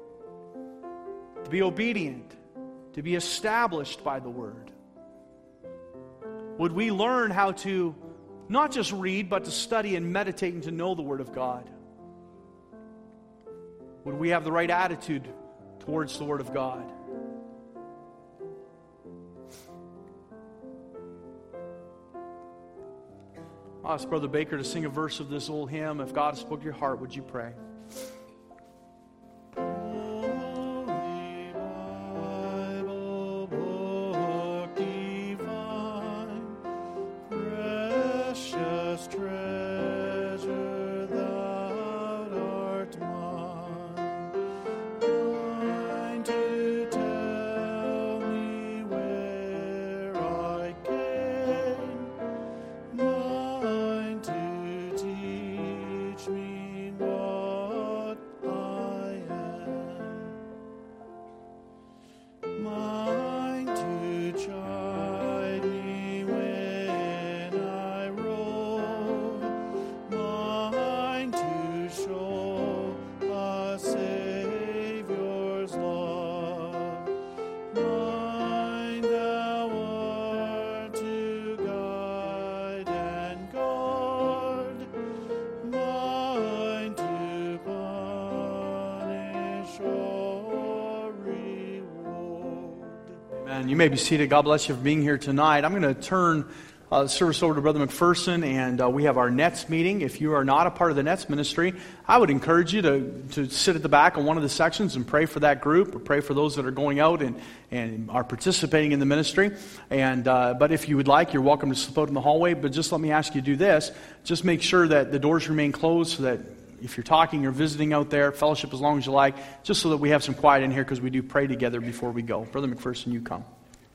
to be obedient, to be established by the Word. Would we learn how to not just read, but to study and meditate and to know the Word of God? Would we have the right attitude towards the Word of God? I'll ask Brother Baker to sing a verse of this old hymn. If God has spoken to your heart, would you pray? You may be seated. God bless you for being here tonight. I'm going to turn uh, the service over to Brother McPherson, and uh, we have our Nets meeting. If you are not a part of the Nets ministry, I would encourage you to, to sit at the back on one of the sections and pray for that group, or pray for those that are going out and, and are participating in the ministry. And uh, but if you would like, you're welcome to slip out in the hallway. But just let me ask you to do this. Just make sure that the doors remain closed so that if you're talking or visiting out there, fellowship as long as you like, just so that we have some quiet in here because we do pray together before we go. Brother McPherson, you come.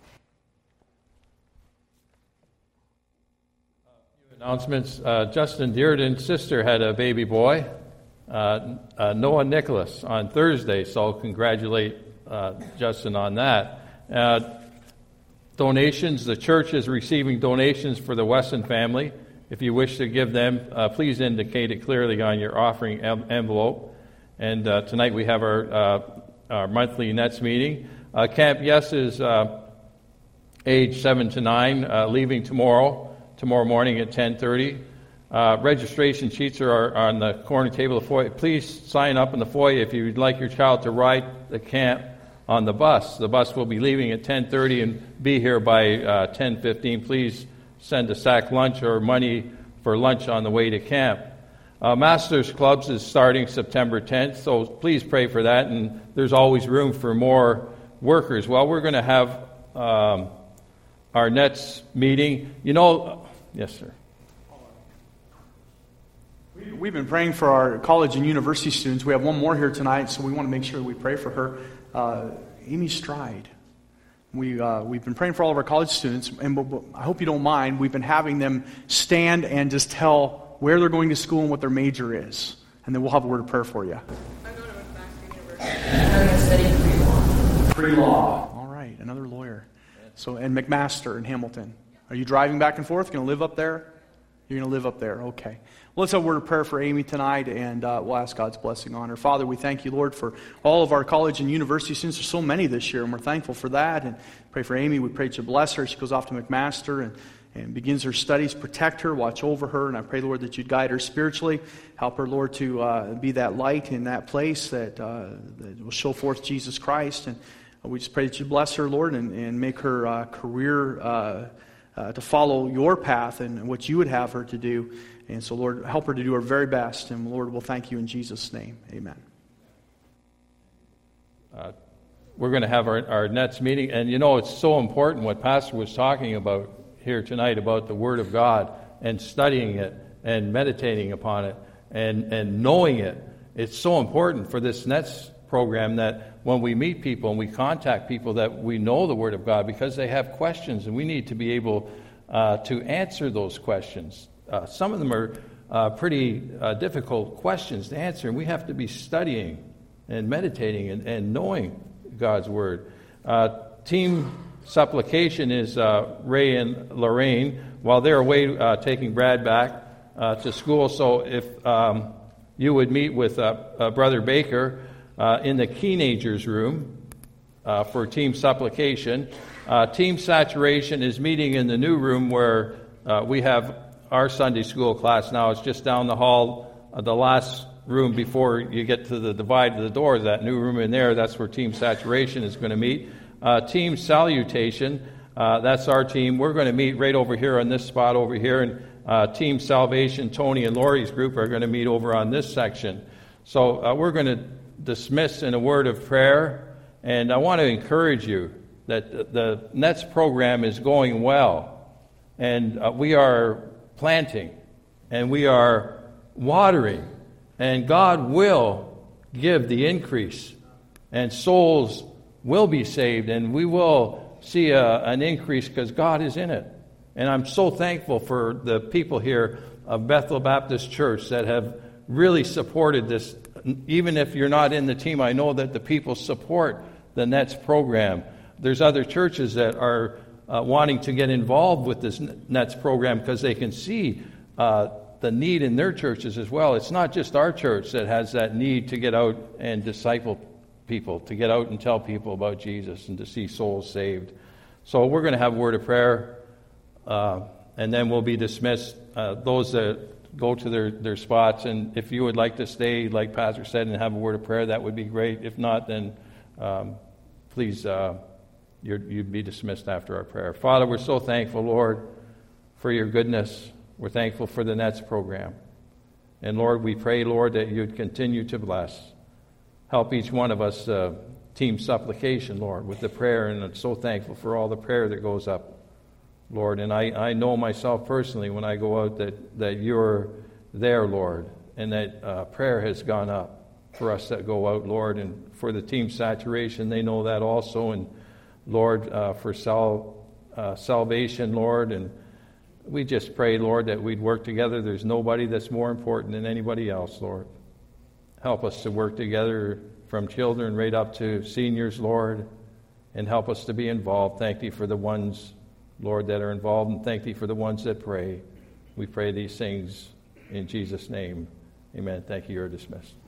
Announcements. Uh, Justin Dearden's sister had a baby boy, uh, uh, Noah Nicholas, on Thursday, so congratulate uh, Justin on that. Uh, donations. The church is receiving donations for the Wesson family. If you wish to give them, uh, please indicate it clearly on your offering em- envelope. And uh, tonight we have our, uh, our monthly Nets meeting. Uh, Camp Yes is uh, age seven to nine, uh, leaving tomorrow, tomorrow morning at ten thirty. Uh, registration sheets are on the corner table of the foyer. Please sign up in the foyer if you'd like your child to ride the camp on the bus. The bus will be leaving at ten thirty and be here by uh, ten fifteen. Please send a sack lunch or money for lunch on the way to camp. Uh, Masters Clubs is starting September tenth, so please pray for that, and there's always room for more workers. Well, we're going to have um, our Nets meeting. You know, yes, sir. We've been praying for our college and university students. We have one more here tonight, so we want to make sure that we pray for her. Uh, Amy Stride. We, uh, we've been praying for all of our college students, and I hope you don't mind. We've been having them stand and just tell where they're going to school and what their major is. And then we'll have a word of prayer for you. I'm going to McMaster University. I'm going to study pre-law. Pre-law. All right, another lawyer. So, and McMaster in Hamilton. Are you driving back and forth? Going to live up there? You're going to live up there. Okay. Well, let's have a word of prayer for Amy tonight, and uh, we'll ask God's blessing on her. Father, we thank you, Lord, for all of our college and university students. There's so many this year, and we're thankful for that. And pray for Amy. We pray that you bless her. She goes off to McMaster and, and begins her studies. Protect her, watch over her, and I pray, Lord, that you'd guide her spiritually. Help her, Lord, to uh, be that light in that place that, uh, that will show forth Jesus Christ. And we just pray that you bless her, Lord, and, and make her uh, career uh, uh, to follow your path and what you would have her to do. And so, Lord, help her to do her very best. And, Lord, we'll thank you in Jesus' name. Amen. Uh, we're going to have our, our Nets meeting. And, you know, it's so important what Pastor was talking about here tonight about the Word of God and studying it and meditating upon it and, and knowing it. It's so important for this Nets program that when we meet people and we contact people that we know the Word of God because they have questions, and we need to be able uh, to answer those questions. Uh, some of them are uh, pretty uh, difficult questions to answer, and we have to be studying and meditating and, and knowing God's Word. Uh, team supplication is uh, Ray and Lorraine while they're away uh, taking Brad back uh, to school. So if um, you would meet with uh, uh, Brother Baker uh, in the teenagers room uh, for team supplication. Uh, team saturation is meeting in the new room where uh, we have our Sunday school class now. It's just down the hall, uh, the last room before you get to the divide of the doors, that new room in there. That's where team saturation is going to meet. Uh, team salutation, uh, that's our team. We're going to meet right over here on this spot over here. And uh, team salvation, Tony and Lori's group are going to meet over on this section. So uh, we're going to dismiss in a word of prayer. And I want to encourage you that the, the Nets program is going well. And uh, we are planting, and we are watering, and God will give the increase, and souls will be saved, and we will see a, an increase because God is in it. And I'm so thankful for the people here of Bethel Baptist Church that have really supported this. Even if you're not in the team, I know that the people support the Nets program. There's other churches that are Uh, wanting to get involved with this Nets program because they can see uh, the need in their churches as well. It's not just our church that has that need to get out and disciple people, to get out and tell people about Jesus and to see souls saved. So we're going to have a word of prayer, uh, and then we'll be dismissed. Uh, those that go to their, their spots, and if you would like to stay, like Pastor said, and have a word of prayer, that would be great. If not, then um, please... Uh, You're, you'd be dismissed after our prayer. Father, we're so thankful, Lord, for your goodness. We're thankful for the Nets program. And Lord, we pray, Lord, that you'd continue to bless. Help each one of us uh, team supplication, Lord, with the prayer. And I'm so thankful for all the prayer that goes up, Lord. And I, I know myself personally when I go out that, that you're there, Lord. and that uh, prayer has gone up for us that go out, Lord, and for the team Saturation, they know that also, and Lord, uh, for sal- uh, salvation, Lord, and we just pray, Lord, that we'd work together. There's nobody that's more important than anybody else, Lord. Help us to work together from children right up to seniors, Lord, and help us to be involved. Thank you for the ones, Lord, that are involved, and thank you for the ones that pray. We pray these things in Jesus' name. Amen. Thank you. You're dismissed.